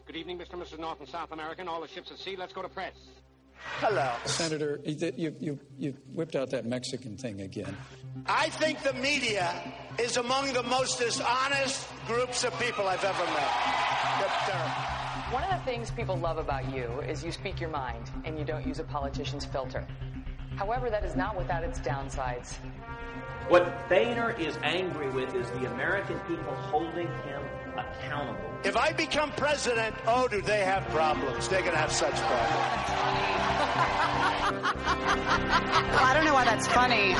Good evening, Mr. and Mrs. North and South American. All the ships at sea, let's go to press. Hello. Senator, you whipped out that Mexican thing again. I think the media is among the most dishonest groups of people I've ever met. One of the things people love about you is you speak your mind and you don't use a politician's filter. However, that is not without its downsides. What Boehner is angry with is the American people holding him accountable. If I become president, oh, do they have problems. They're going to have such problems. Well, I don't know why that's funny.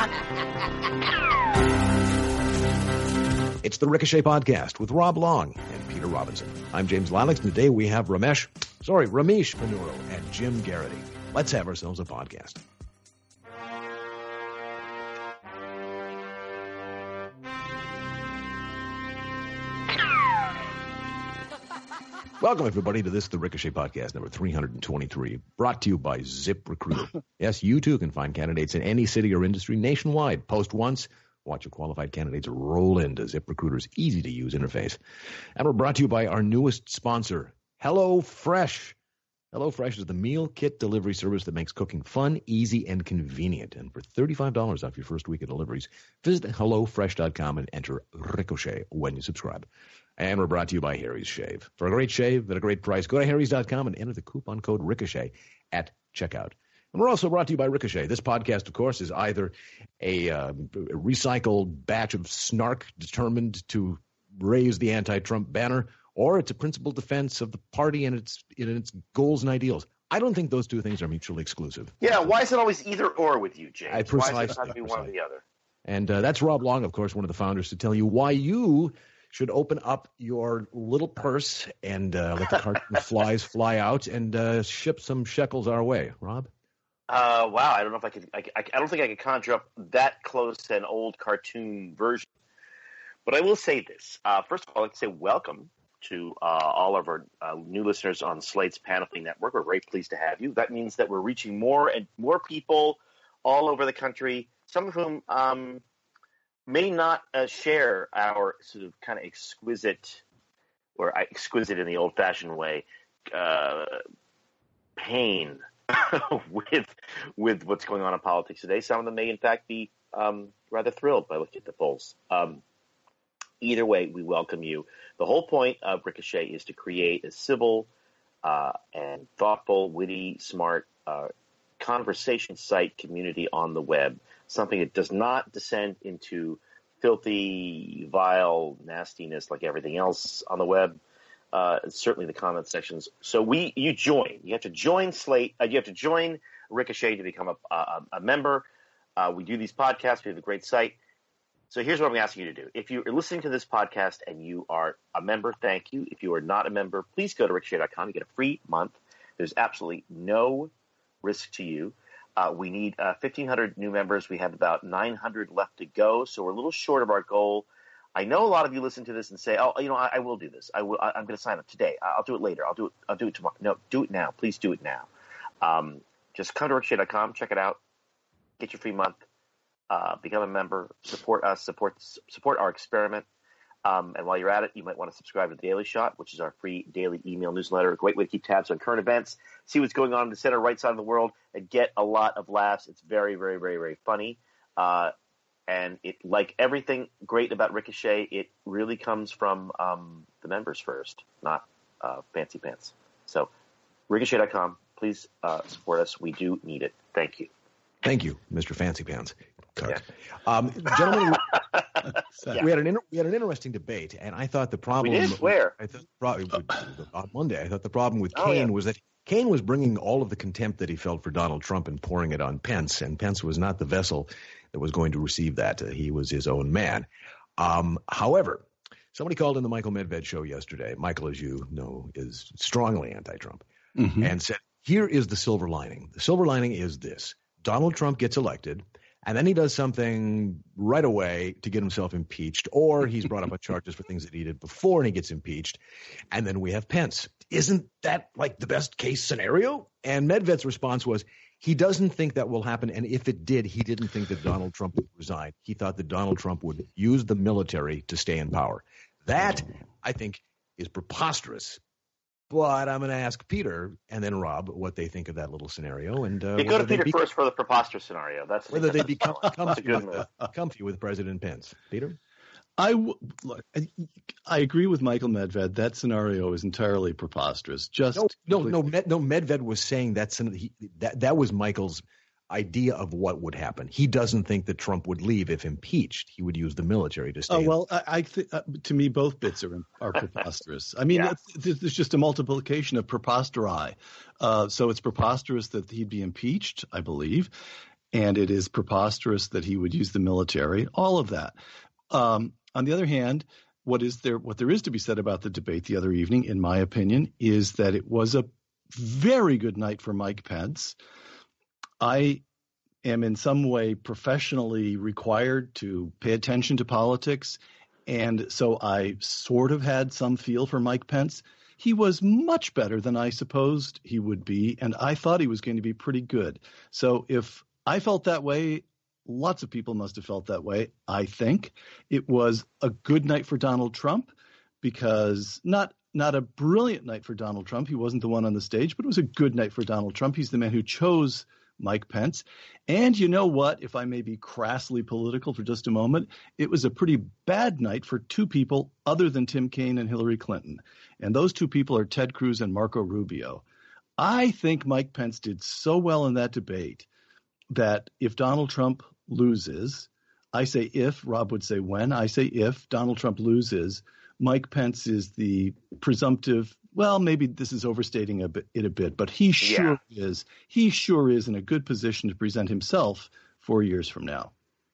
It's the Ricochet Podcast with Rob Long and Peter Robinson. I'm James Lileks, and today we have Ramesh Ponnuru and Jim Garrity. Let's have ourselves a podcast. Welcome, everybody, to the Ricochet Podcast, number 323, brought to you by ZipRecruiter. Yes, you too can find candidates in any city or industry nationwide. Post once, watch your qualified candidates roll into ZipRecruiter's easy-to-use interface. And we're brought to you by our newest sponsor, HelloFresh. HelloFresh is the meal kit delivery service that makes cooking fun, easy, and convenient. And for $35 off your first week of deliveries, visit HelloFresh.com and enter Ricochet when you subscribe. And we're brought to you by Harry's Shave. For a great shave at a great price, go to Harry's.com and enter the coupon code Ricochet at checkout. And we're also brought to you by Ricochet. This podcast, of course, is either a recycled batch of snark determined to raise the anti-Trump banner, or it's a principled defense of the party and its goals and ideals. I don't think those two things are mutually exclusive. Yeah, why is it always either or with you, James? Why does it have to be one or the other? And that's Rob Long, of course, one of the founders, to tell you why you should open up your little purse and let the cartoon flies fly out and ship some shekels our way. Rob? Wow, I don't know if I could. I don't think I could conjure up that close to an old cartoon version. But I will say this. First of all, I'd like to say welcome to all of our new listeners on Slate's Panoply Network. We're very pleased to have you. That means that we're reaching more and more people all over the country, some of whom may not share our sort of kind of exquisite in the old-fashioned way, pain with what's going on in politics today. Some of them may, in fact, be rather thrilled by looking at the polls. Either way, we welcome you. The whole point of Ricochet is to create a civil and thoughtful, witty, smart conversation site community on the web, something that does not descend into filthy, vile nastiness like everything else on the web, certainly the comment sections. So you have to join Slate. You have to join Ricochet to become a member. We do these podcasts. We have a great site. So here's what I'm asking you to do. If you're listening to this podcast and you are a member, thank you. If you are not a member, please go to ricochet.com. You get a free month. There's absolutely no risk to you. We need 1,500 new members. We have about 900 left to go, so we're a little short of our goal. I know a lot of you listen to this and say, "Oh, I will do this. I'm going to sign up today. I'll do it later. I'll do it tomorrow." No, do it now. Please do it now. Just come to ricochet.com, check it out, get your free month, become a member, support us, support our experiment. And while you're at it, you might want to subscribe to The Daily Shot, which is our free daily email newsletter. A great way to keep tabs on current events, see what's going on in the center right side of the world, and get a lot of laughs. It's very, very, very, very funny. And it, like everything great about Ricochet, it really comes from the members first, not fancy pants. So ricochet.com, please support us. We do need it. Thank you. Thank you, Mr. Fancy Pants. Yeah. Gentlemen, we had an interesting debate, and I thought the problem. We did? Where? On Monday, I thought the problem with Kane was that Kane was bringing all of the contempt that he felt for Donald Trump and pouring it on Pence, and Pence was not the vessel that was going to receive that. He was his own man. However, somebody called in the Michael Medved show yesterday. Michael, as you know, is strongly anti-Trump, and said, here is the silver lining. The silver lining is this. Donald Trump gets elected, and then he does something right away to get himself impeached, or he's brought up on charges for things that he did before and he gets impeached, and then we have Pence. Isn't that like the best case scenario? And Medved's response was he doesn't think that will happen, and if it did, he didn't think that Donald Trump would resign. He thought that Donald Trump would use the military to stay in power. That, I think, is preposterous. But I'm going to ask Peter and then Rob what they think of that little scenario. And you go to Peter first for the preposterous scenario. Whether they become comfy with President Pence. Peter? I agree with Michael Medved. That scenario is entirely preposterous. Medved was saying that was Michael's idea of what would happen. He doesn't think that Trump would leave if impeached. He would use the military to stay. Oh, well, I think to me both bits are preposterous. I mean, there's just a multiplication of preposterei. So it's preposterous that he'd be impeached, I believe, and it is preposterous that he would use the military. All of that. On the other hand, what there is to be said about the debate the other evening, in my opinion, is that it was a very good night for Mike Pence. I am in some way professionally required to pay attention to politics, and so I sort of had some feel for Mike Pence. He was much better than I supposed he would be, and I thought he was going to be pretty good. So if I felt that way, lots of people must have felt that way, I think. It was a good night for Donald Trump because not a brilliant night for Donald Trump. He wasn't the one on the stage, but it was a good night for Donald Trump. He's the man who chose Mike Pence. And you know what? If I may be crassly political for just a moment, it was a pretty bad night for two people other than Tim Kaine and Hillary Clinton. And those two people are Ted Cruz and Marco Rubio. I think Mike Pence did so well in that debate that if Donald Trump loses, I say if, Rob would say when, I say if Donald Trump loses, Mike Pence is the presumptive, well, maybe this is overstating it a bit, but he sure is in a good position to present himself 4 years from now.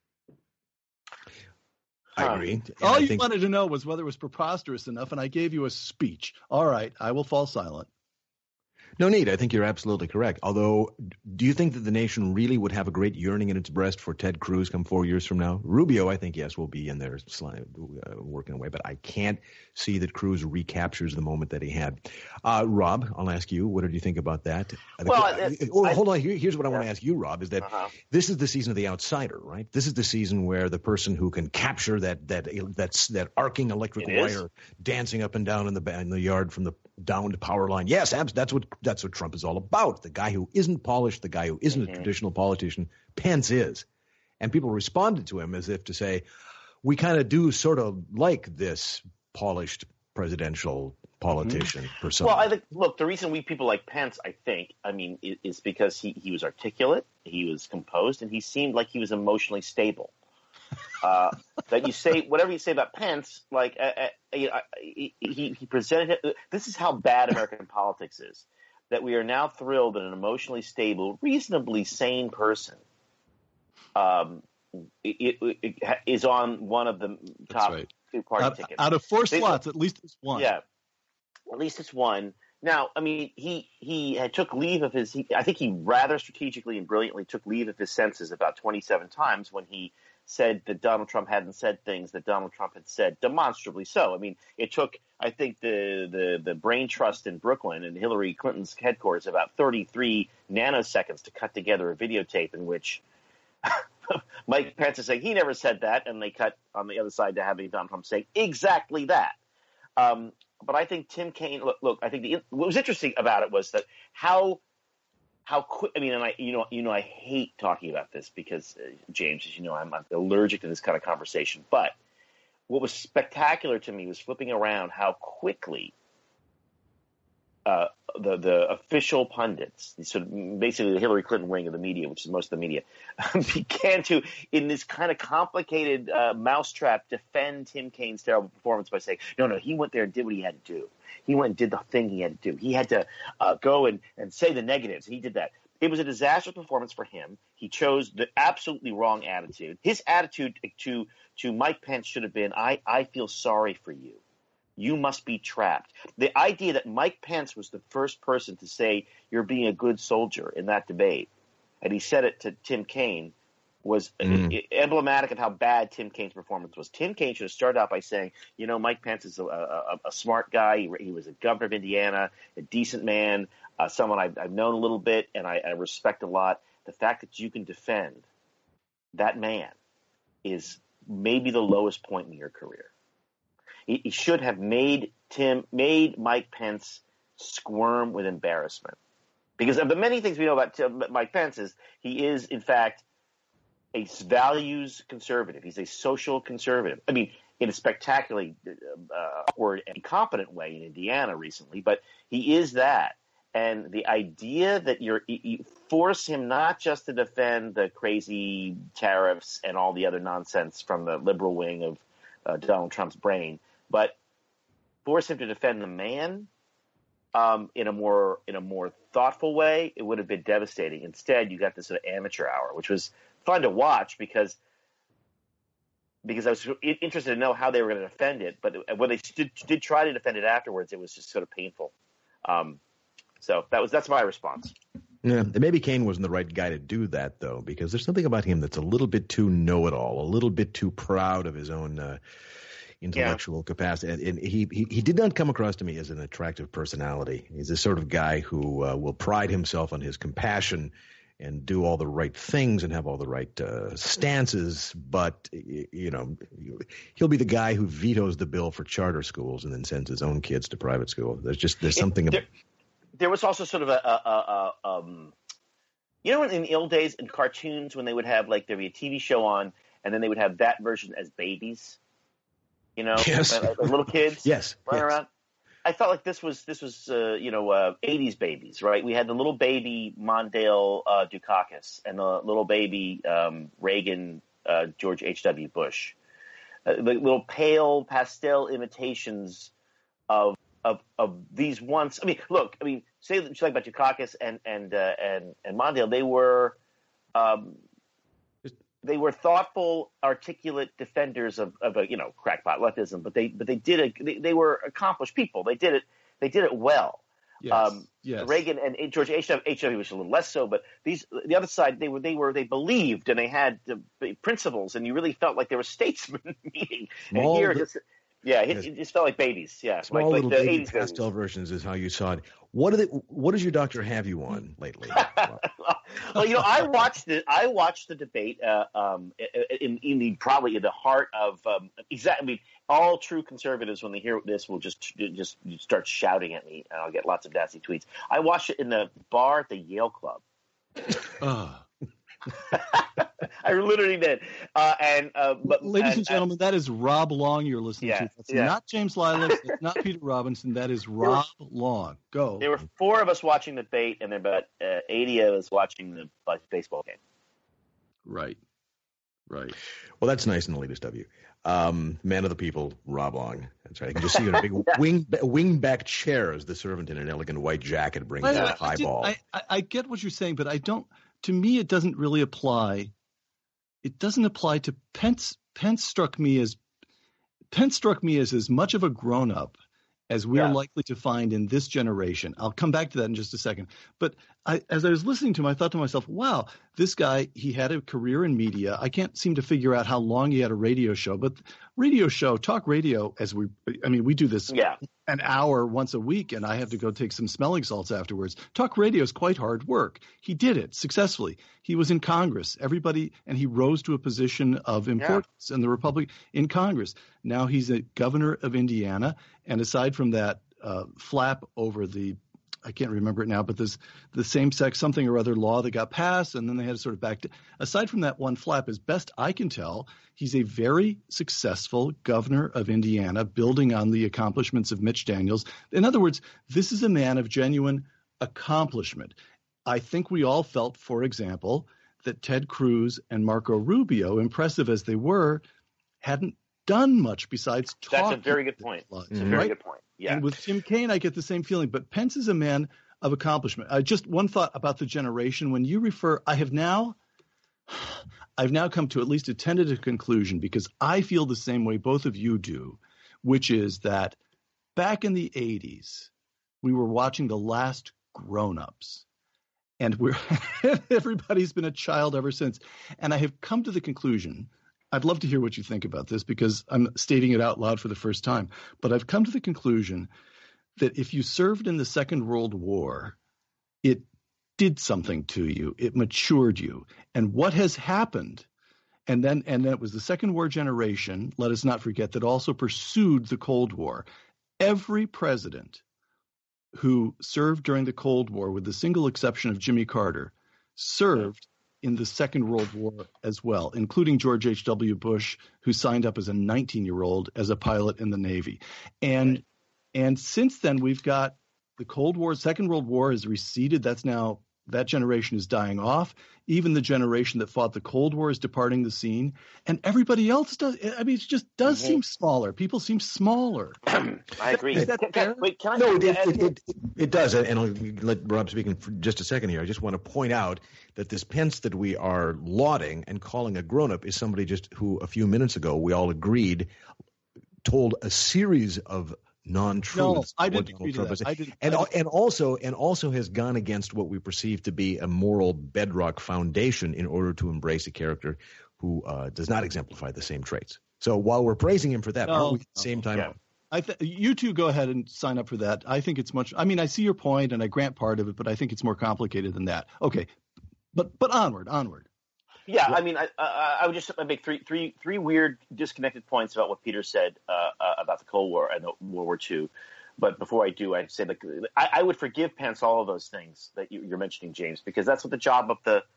I agree. All you wanted to know was whether it was preposterous enough, and I gave you a speech. All right, I will fall silent. No need. I think you're absolutely correct. Although, do you think that the nation really would have a great yearning in its breast for Ted Cruz come 4 years from now? Rubio, I think, yes, will be in there working away, but I can't see that Cruz recaptures the moment that he had. Rob, I'll ask you, what did you think about that? Hold on. Here's what I want to ask you, Rob, is that this is the season of the outsider, right? This is the season where the person who can capture that arcing electric wire dancing up and down in the yard from the downed power line. Yes, that's what Trump is all about. The guy who isn't polished, the guy who isn't a traditional politician, Pence is. And people responded to him as if to say, we kind of do sort of like this polished presidential politician persona. Well, I think, look, the reason people like Pence, is because he was articulate, he was composed, and he seemed like he was emotionally stable. That you say whatever you say about Pence, like he presented it. This is how bad American politics is. That we are now thrilled that an emotionally stable, reasonably sane person is on one of the top two-party tickets. Out of four slots, at least it's one. Yeah, at least it's one. Now, I mean, he had took leave of his. I think he rather strategically and brilliantly took leave of his senses about 27 times when he said that Donald Trump hadn't said things that Donald Trump had said demonstrably so. I mean, it took, I think, the brain trust in Brooklyn and Hillary Clinton's headquarters about 33 nanoseconds to cut together a videotape in which Mike Pence is saying he never said that, and they cut on the other side to having Donald Trump say exactly that. But I think Tim Kaine. Look. I think what was interesting about it was that how quick. I mean, and I hate talking about this because James, as you know, I'm allergic to this kind of conversation. But what was spectacular to me was flipping around how quickly the official pundits, so basically the Hillary Clinton wing of the media, which is most of the media, began to, in this kind of complicated mousetrap, defend Tim Kaine's terrible performance by saying, no, he went there and did what he had to do. He went and did the thing he had to do. He had to go and say the negatives. He did that. It was a disastrous performance for him. He chose the absolutely wrong attitude. His attitude to Mike Pence should have been, I feel sorry for you. You must be trapped. The idea that Mike Pence was the first person to say you're being a good soldier in that debate, and he said it to Tim Kaine, was emblematic of how bad Tim Kaine's performance was. Tim Kaine should have started out by saying, Mike Pence is a smart guy. He was a governor of Indiana, a decent man, someone I've known a little bit and I respect a lot. The fact that you can defend that man is maybe the lowest point in your career. He should have made Mike Pence squirm with embarrassment. Because of the many things we know about Mike Pence is he is, in fact, a values conservative. He's a social conservative. I mean, in a spectacularly awkward and incompetent way in Indiana recently, but he is that. And the idea that you force him not just to defend the crazy tariffs and all the other nonsense from the liberal wing of Donald Trump's brain, but force him to defend the man in a more thoughtful way, it would have been devastating. Instead, you got this sort of amateur hour, which was fun to watch because I was interested to know how they were going to defend it. But when they did try to defend it afterwards, it was just sort of painful. So that's my response. Yeah, maybe Kaine wasn't the right guy to do that, though, because there's something about him that's a little bit too know-it-all, a little bit too proud of his own intellectual capacity. And he did not come across to me as an attractive personality. He's the sort of guy who will pride himself on his compassion and do all the right things and have all the right stances, but he'll be the guy who vetoes the bill for charter schools and then sends his own kids to private school. There's something about. There was also sort of in the old days in cartoons when they would have there'd be a TV show on and then they would have that version as babies, yes. like little kids, yes, running around. I felt like this was 80s babies, right? We had the little baby Mondale Dukakis and the little baby Reagan George H.W. Bush, the little pale pastel imitations of these once. Say what you like about Dukakis and Mondale. They were thoughtful, articulate defenders of crackpot leftism, but they were accomplished people. They did it well. Yes. Yes. Reagan and George H.W. was a little less so, but the other side they believed and they had principles, and you really felt like they were statesmen meeting. It just felt like babies. Yeah, small like little the baby 80s pastel versions is how you saw it. What does your doctor have you on lately? Well, I watched the debate in probably in the heart of all true conservatives when they hear this will just start shouting at me, and I'll get lots of nasty tweets. I watched it in the bar at the Yale Club. I literally did. But ladies and gentlemen, that is Rob Long you're listening to. That's not James Lilacs. It's not Peter Robinson. That is Rob Long. Go. There were 4 of us watching the debate, and there were about 80 of us watching the baseball game. Right. Well, that's nice in the latest W. Man of the people, Rob Long. That's right. I can just see you in a big wing-back chair as the servant in an elegant white jacket brings out a highball. I get what you're saying, but I don't. To me, it doesn't really apply. It doesn't apply to Pence. Pence struck me as as much of a grown-up as we're likely to find in this generation. I'll come back to that in just a second. But as I was listening to him, I thought to myself, wow, this guy, he had a career in media. I can't seem to figure out how long he had a radio show, but talk radio, we do this an hour once a week, and I have to go take some smelling salts afterwards. Talk radio is quite hard work. He did it successfully. He was in Congress. And he rose to a position of importance in the Republic in Congress. Now he's a governor of Indiana, and aside from that flap over I can't remember it now, but there's the same-sex something or other law that got passed, and then they had to sort of back. Aside from that one flap, as best I can tell, he's a very successful governor of Indiana, building on the accomplishments of Mitch Daniels. In other words, this is a man of genuine accomplishment. I think we all felt, for example, that Ted Cruz and Marco Rubio, impressive as they were, hadn't done much besides talk. That's a very good point. It's a very good point. Yeah. And with Tim Kaine, I get the same feeling. But Pence is a man of accomplishment. Just one thought about the generation. When you refer, I've now come to at least a tentative conclusion, because I feel the same way both of you do, which is that back in the 80s, we were watching The Last Grown-Ups. And everybody's been a child ever since. And I have come to the conclusion, I'd love to hear what you think about this because I'm stating it out loud for the first time, but I've come to the conclusion that if you served in the Second World War, it did something to you. It matured you. And what has happened, and then it was the Second War generation, let us not forget, that also pursued the Cold War. Every president who served during the Cold War, with the single exception of Jimmy Carter, served in the Second World War as well, including George H.W. Bush, who signed up as a 19-year-old as a pilot in the Navy. And since then, we've got the Cold War. Second World War has receded. That generation is dying off. Even the generation that fought the Cold War is departing the scene. And everybody else does. I mean, it just does seem smaller. People seem smaller. I agree. Is that fair? Wait, can I? No, it does. And I'll let Rob speak in for just a second here. I just want to point out that this Pence that we are lauding and calling a grown-up is somebody just who a few minutes ago we all agreed told a series of non-truths. No, I didn't agree to that. And also has gone against what we perceive to be a moral bedrock foundation in order to embrace a character who does not exemplify the same traits. So while we're praising him for that, aren't we at the same time? Yeah. You two go ahead and sign up for that. I think it's much. I mean, I see your point and I grant part of it, but I think it's more complicated than that. Okay, but onward. Yeah, I mean, I would just make three weird disconnected points about what Peter said about the Cold War and World War II. But before I do, I'd say I would forgive Pence all of those things that you're mentioning, James, because that's what the job of the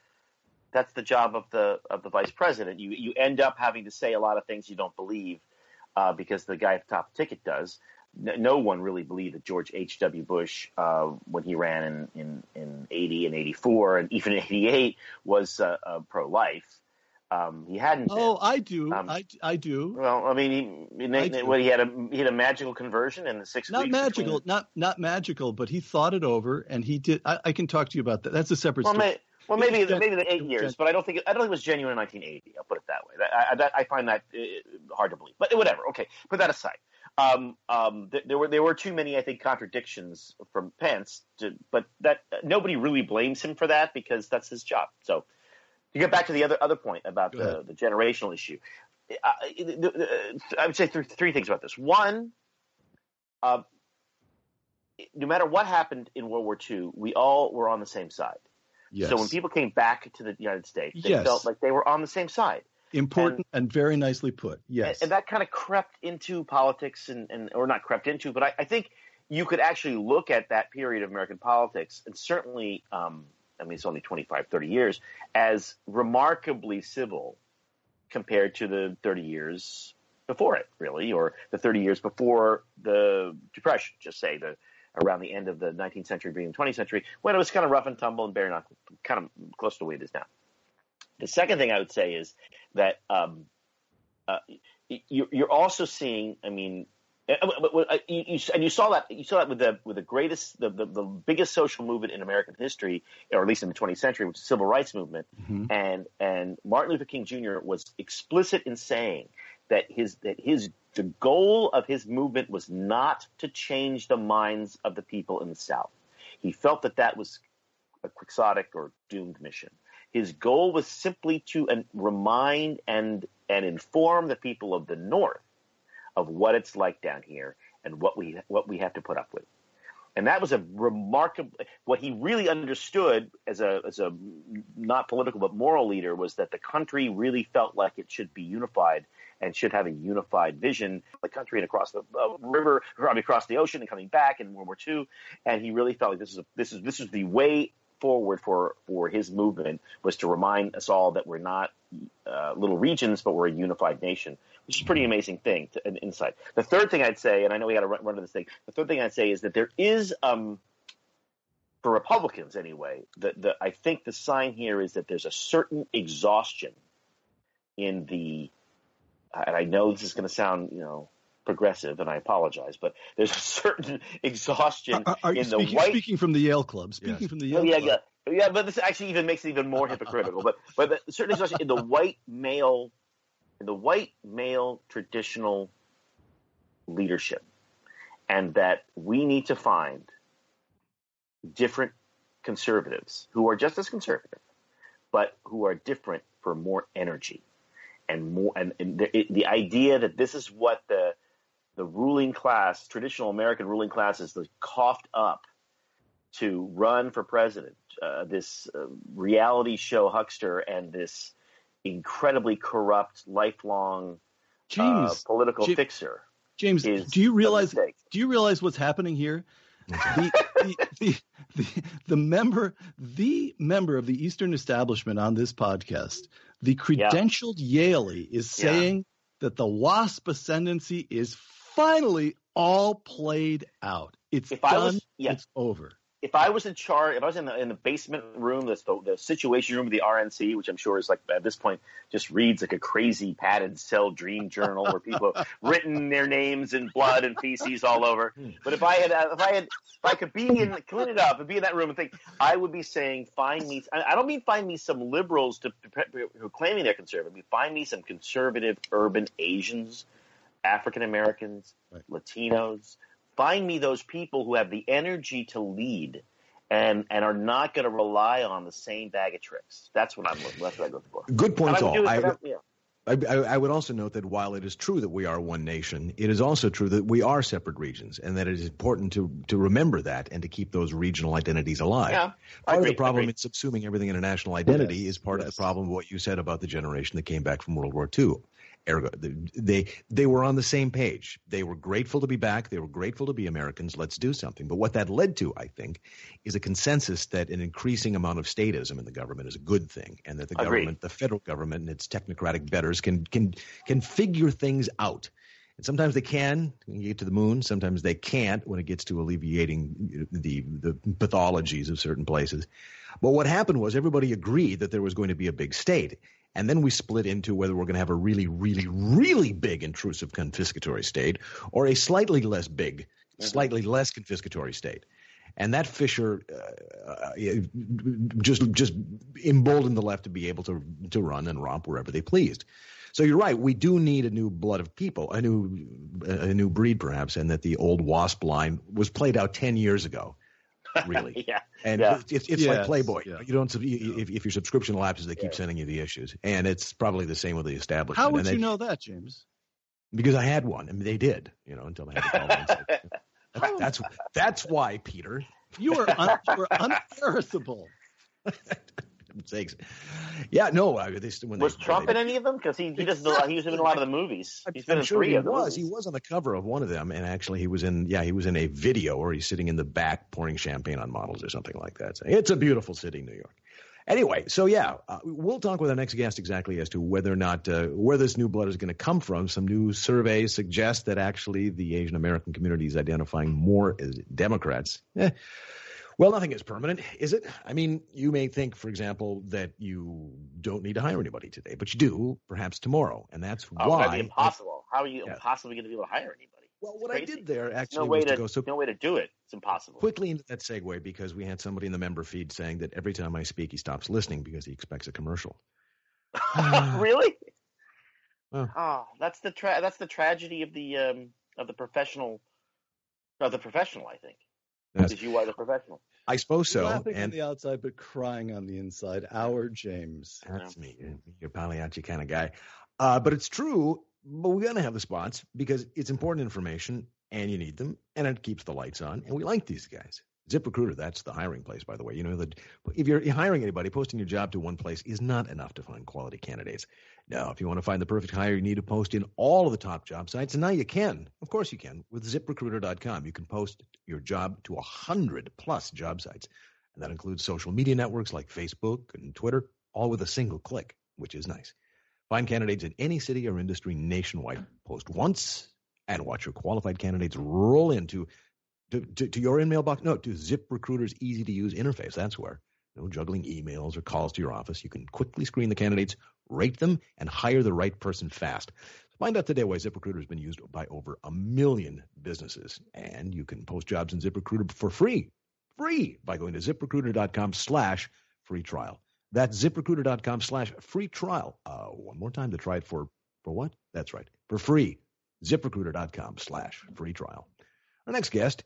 vice president. You end up having to say a lot of things you don't believe because the guy at the top of the ticket does. No one really believed that George H.W. Bush, when he ran in 80 and 84 and even 88, was pro-life. He hadn't been. Oh, I do. I do. Well, I mean, he had a magical conversion in the 6 not weeks. Magical, not magical, but he thought it over and he did. I can talk to you about that. That's a separate story. Maybe the 8 years, but I don't think it was genuine in 1980. I'll put it that way. I find that hard to believe. But whatever. Okay, put that aside. There were too many, I think, contradictions from Pence, but that nobody really blames him for that because that's his job. So to get back to the other point about the generational issue, I would say three things about this. One, no matter what happened in World War II, we all were on the same side. Yes. So when people came back to the United States, they felt like they were on the same side. Important and very nicely put. Yes. And that kind of crept into politics or not crept into, but I think you could actually look at that period of American politics and certainly, I mean, it's only 25, 30 years, as remarkably civil compared to the 30 years before it, really, or the 30 years before the Depression, just say around the end of the 19th century, beginning of the 20th century, when it was kind of rough and tumble and very not kind of close to the way it is now. The second thing I would say is that you're also seeing. I mean, you saw that with the biggest social movement in American history, or at least in the 20th century, which is the Civil Rights Movement. Mm-hmm. And Martin Luther King Jr. was explicit in saying that the goal of his movement was not to change the minds of the people in the South. He felt that was a quixotic or doomed mission. His goal was simply to remind and inform the people of the North of what it's like down here and what we have to put up with. And that was a remarkable. What he really understood as a not political but moral leader was that the country really felt like it should be unified and should have a unified vision. The country and across the river, across the ocean, and coming back in World War II. And he really felt like this is the way forward for his movement, was to remind us all that we're not little regions, but we're a unified nation, which is a pretty amazing thing, an insight. The third thing I'd say, and I know we got to run to this thing, the third thing I'd say is that there is, for Republicans anyway, I think the sign here is that there's a certain exhaustion in the, and I know this is going to sound, progressive, and I apologize, but there's a certain exhaustion in the white. Speaking from the Yale Club. From the Yale Club. Yeah, but this actually even makes it even more hypocritical. But certain exhaustion in the white male traditional leadership, and that we need to find different conservatives who are just as conservative, but who are different for more energy and more. And the idea that this is what the ruling class, traditional American ruling class, is coughed up to run for president, this reality show huckster and this incredibly corrupt, lifelong political fixer. James, do you realize what's happening here? the member of the Eastern establishment on this podcast, the credentialed Yaley, is saying that the WASP ascendancy is finally all played out. It's done. It's over. If I was in charge, if I was in the basement room, the situation room of the RNC, which I'm sure is like at this point just reads like a crazy padded cell dream journal where people have written their names in blood and feces all over. But if I could clean it up and be in that room and think, I would be saying, find me. I don't mean find me some liberals who are claiming they're conservative. I mean, find me some conservative urban Asians, African Americans, Latinos. Find me those people who have the energy to lead and are not going to rely on the same bag of tricks. That's what I'm looking for. Good point, all. I would also note that while it is true that we are one nation, it is also true that we are separate regions, and that it is important to remember that and to keep those regional identities alive. Yeah, part of the problem in subsuming everything in a national identity is part of the problem of what you said about the generation that came back from World War II. Ergo, they were on the same page. They were grateful to be back. They were grateful to be Americans. Let's do something. But what that led to, I think, is a consensus that an increasing amount of statism in the government is a good thing, and that the government, the federal government, and its technocratic betters can figure things out. And sometimes they can when you get to the moon. Sometimes they can't when it gets to alleviating the pathologies of certain places. But what happened was everybody agreed that there was going to be a big state. And then we split into whether we're going to have a really, really, really big intrusive confiscatory state or a slightly less big, slightly less confiscatory state. And that fissure just emboldened the left to be able to run and romp wherever they pleased. So you're right. We do need a new blood of people, a new breed perhaps, and that the old WASP line was played out 10 years ago. Really, it's like Playboy. Yeah. You don't if your subscription lapses, they keep sending you the issues, and it's probably the same with the establishment. How would you know that, James? Because I had one, and they did, until they had to call me. That's why, Peter, you were unperishable. Sakes. Yeah, no. Was Trump in any of them? Because he doesn't. He was in a lot of the movies. He's been in three of them. He was on the cover of one of them, and actually he was in a video where he's sitting in the back pouring champagne on models or something like that. So it's a beautiful city, New York. Anyway, so we'll talk with our next guest exactly as to whether or not where this new blood is going to come from. Some new surveys suggest that actually the Asian American community is identifying more as Democrats. Well, nothing is permanent, is it? I mean, you may think, for example, that you don't need to hire anybody today, but you do, perhaps tomorrow, and that's why. That'd be impossible. How are you possibly going to be able to hire anybody? Well, what I did there actually no way to do it. It's impossible. Quickly into that segue, because we had somebody in the member feed saying that every time I speak, he stops listening because he expects a commercial. Really? That's the tragedy of the professional. Of the professional, I think. Because you are the professional. I suppose so. Laughing on the outside, but crying on the inside. Our James. That's me. You're a Pagliacci kind of guy. But it's true. But we're going to have the spots because it's important information, and you need them, and it keeps the lights on, and we like these guys. ZipRecruiter, that's the hiring place, by the way. That if you're hiring anybody, posting your job to one place is not enough to find quality candidates. Now, if you want to find the perfect hire, you need to post in all of the top job sites, and now you can. Of course you can. With ZipRecruiter.com, you can post your job to 100+ job sites, and that includes social media networks like Facebook and Twitter, all with a single click, which is nice. Find candidates in any city or industry nationwide. Post once and watch your qualified candidates roll into to your in-mail box. No, to ZipRecruiter's easy-to-use interface. That's where. No juggling emails or calls to your office. You can quickly screen the candidates, rate them, and hire the right person fast. Find out today why ZipRecruiter has been used by over 1 million businesses. And you can post jobs in ZipRecruiter for free by going to ZipRecruiter.com/free trial. That's ZipRecruiter.com/free trial. One more time to try it for what? That's right, for free. ZipRecruiter.com/free trial. Our next guest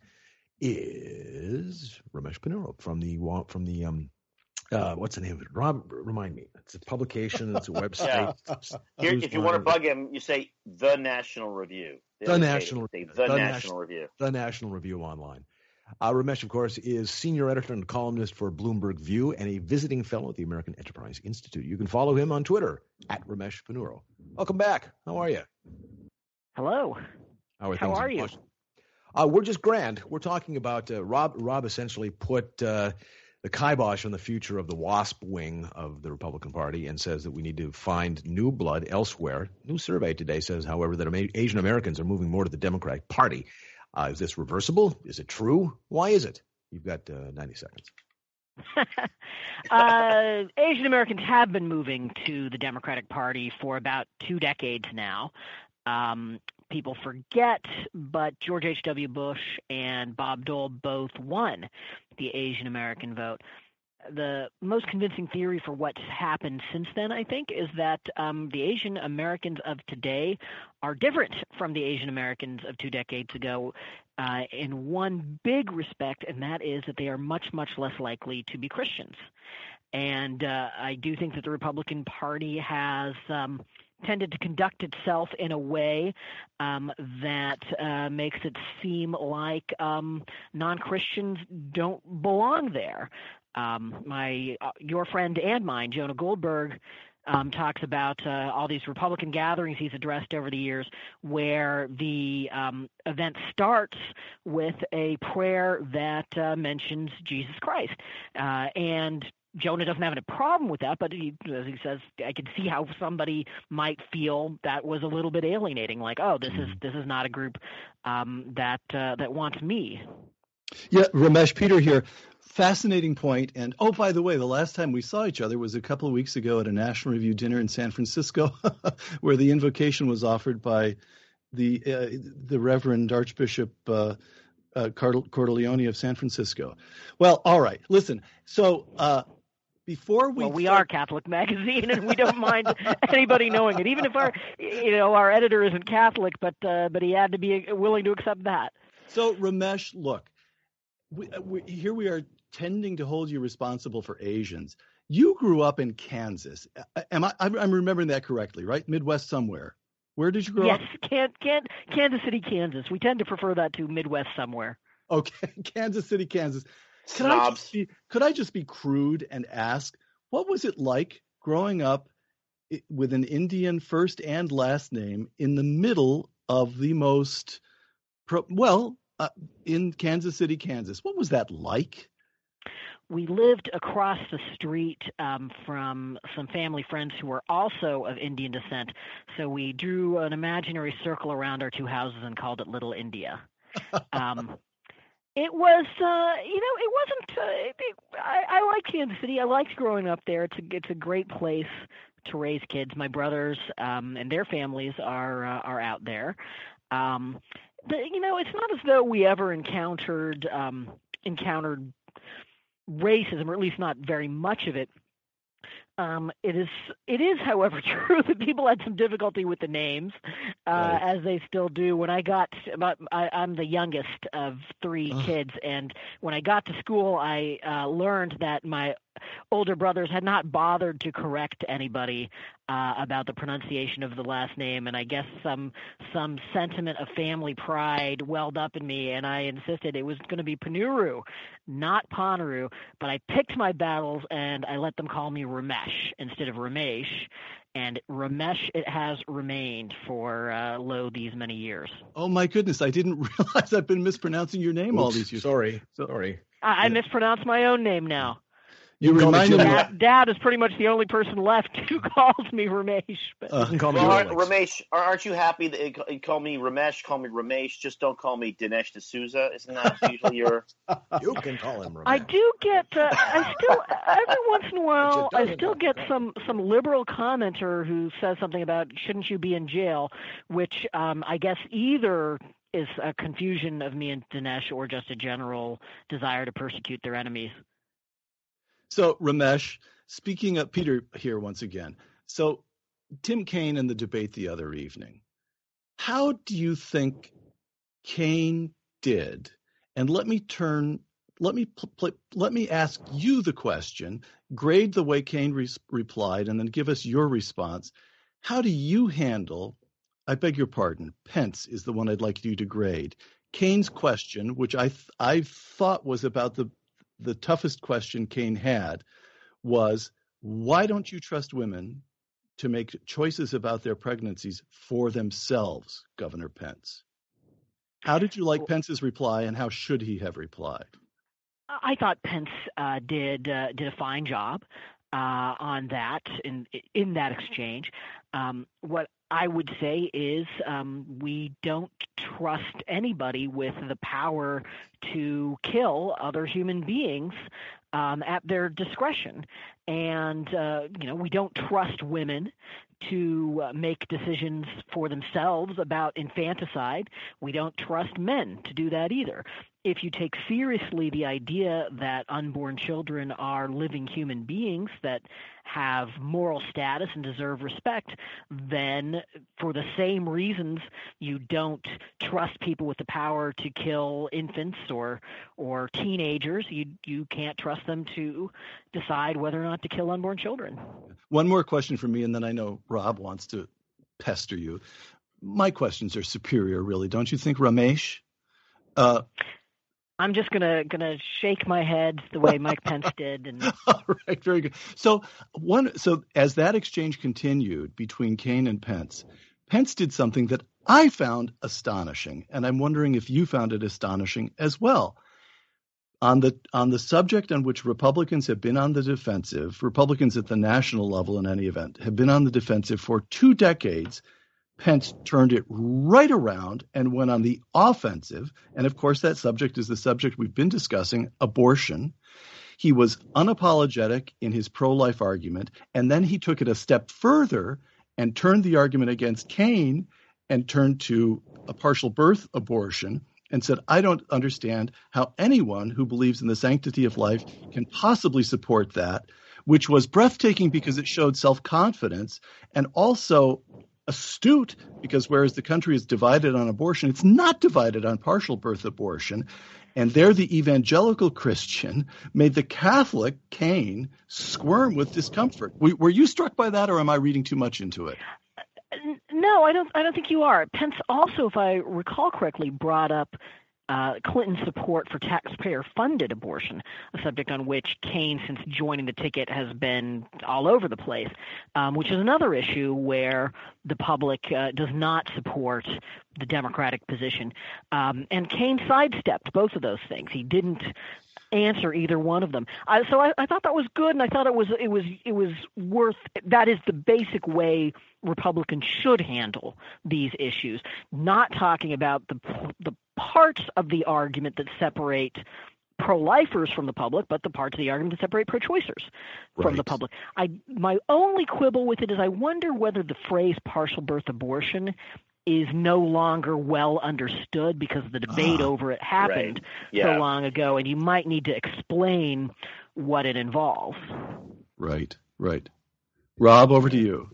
is Ramesh Ponnuru from the what's the name of it? Rob, remind me. It's a publication. It's a website. Here, if you want to bug him, you say The National Review. The National Review. The National Review online. Ramesh, of course, is senior editor and columnist for Bloomberg View and a visiting fellow at the American Enterprise Institute. You can follow him on Twitter at Ramesh Ponnuru. Welcome back. How are you? Hello. How are you? We're just grand. We're talking about Rob essentially put the kibosh on the future of the WASP wing of the Republican Party and says that we need to find new blood elsewhere. New survey today says, however, that Asian Americans are moving more to the Democratic Party. Is this reversible? Is it true? Why is it? You've got 90 seconds. Asian Americans have been moving to the Democratic Party for about 2 decades now. People forget, but George H.W. Bush and Bob Dole both won the Asian American vote. The most convincing theory for what's happened since then, I think, is that the Asian Americans of today are different from the Asian Americans of 2 decades ago in one big respect, and that is that they are much, much less likely to be Christians. And I do think that the Republican Party has tended to conduct itself in a way that makes it seem like non-Christians don't belong there. Your friend and mine, Jonah Goldberg, talks about all these Republican gatherings he's addressed over the years where the event starts with a prayer that mentions Jesus Christ. And Jonah doesn't have any problem with that, but as he says, I can see how somebody might feel that was a little bit alienating, like, oh, this is not a group that wants me. Yeah, Ramesh, Peter here. Fascinating point. And, oh, by the way, the last time we saw each other was a couple of weeks ago at a National Review dinner in San Francisco where the invocation was offered by the Reverend Archbishop Cordileone of San Francisco. Well, all right. Listen, so before we are Catholic Magazine, and we don't mind anybody knowing it, even if our editor isn't Catholic, but he had to be willing to accept that. So, Ramesh, look, here we are tending to hold you responsible for Asians. You grew up in Kansas. I'm remembering that correctly, right? Midwest somewhere. Where did you grow up? Yes, Kansas City, Kansas. We tend to prefer that to Midwest somewhere. Okay, Kansas City, Kansas. Could I just be crude and ask, what was it like growing up with an Indian first and last name in the middle of the most, in Kansas City, Kansas? What was that like? We lived across the street from some family friends who were also of Indian descent, so we drew an imaginary circle around our 2 houses and called it Little India. It was, it wasn't. I like Kansas City. I liked growing up there. It's a great place to raise kids. My brothers and their families are out there. It's not as though we ever encountered racism, or at least not very much of it. It is, however, true that people had some difficulty with the names, right, as they still do. When I'm the youngest of 3 kids, and when I got to school, I learned that my older brothers had not bothered to correct anybody about the pronunciation of the last name, and I guess some sentiment of family pride welled up in me, and I insisted it was going to be Panuru, not Panaru, but I picked my battles, and I let them call me Ramesh instead of Ramesh, and Ramesh it has remained for these many years. Oh, my goodness, I didn't realize I've been mispronouncing your name all these years. Sorry. I mispronounce my own name now. You reminded me. Dad is pretty much the only person left who calls me Ramesh. Ramesh, aren't you happy that you call me Ramesh? Call me Ramesh. Just don't call me Dinesh D'Souza. Isn't that usually your? You can call him Ramesh. I do get. I still every once in a while I still get some liberal commenter who says something about shouldn't you be in jail, which I guess either is a confusion of me and Dinesh or just a general desire to persecute their enemies. So, Ramesh, speaking of Peter here once again. So, Tim Kaine in the debate the other evening. How do you think Kaine did? And let me ask you the question, grade the way Kaine replied, and then give us your response. How do you handle, I beg your pardon, Pence is the one I'd like you to grade. Kaine's question, which I thought was about the toughest question Kaine had, was, why don't you trust women to make choices about their pregnancies for themselves, Governor Pence? How did you like Pence's reply, and how should he have replied? I thought Pence did a fine job on that in that exchange. What I would say is we don't trust anybody with the power to kill other human beings at their discretion, and we don't trust women to make decisions for themselves about infanticide. We don't trust men to do that either. If you take seriously the idea that unborn children are living human beings that have moral status and deserve respect, then for the same reasons you don't trust people with the power to kill infants or teenagers, you can't trust them to decide whether or not to kill unborn children. One more question from me, and then I know Rob wants to pester you. My questions are superior, really, don't you think, Ramesh? I'm just gonna shake my head the way Mike Pence did. And all right, very good. So as that exchange continued between Kaine and Pence did something that I found astonishing, and I'm wondering if you found it astonishing as well. On the subject on which Republicans have been on the defensive, Republicans at the national level in any event, have been on the defensive for 2 decades, Pence turned it right around and went on the offensive. And of course, that subject is the subject we've been discussing, abortion. He was unapologetic in his pro-life argument. And then he took it a step further and turned the argument against Kaine and turned to a partial birth abortion and said, I don't understand how anyone who believes in the sanctity of life can possibly support that, which was breathtaking because it showed self-confidence and also astute, because whereas the country is divided on abortion, it's not divided on partial birth abortion. And there the evangelical Christian made the Catholic Kaine squirm with discomfort. Were you struck by that, or am I reading too much into it? No, I don't think you are. Pence also, if I recall correctly, brought up Clinton's support for taxpayer-funded abortion, a subject on which Kaine, since joining the ticket, has been all over the place, which is another issue where the public does not support the Democratic position. And Kaine sidestepped both of those things. He didn't answer either one of them. So I thought that was good, and I thought it was worth. That is the basic way Republicans should handle these issues, not talking about the parts of the argument that separate pro-lifers from the public, but the parts of the argument that separate pro-choicers from the public. My only quibble with it is I wonder whether the phrase partial birth abortion is no longer well understood because the debate over it happened so long ago, and you might need to explain what it involves. Right. Rob, over to you.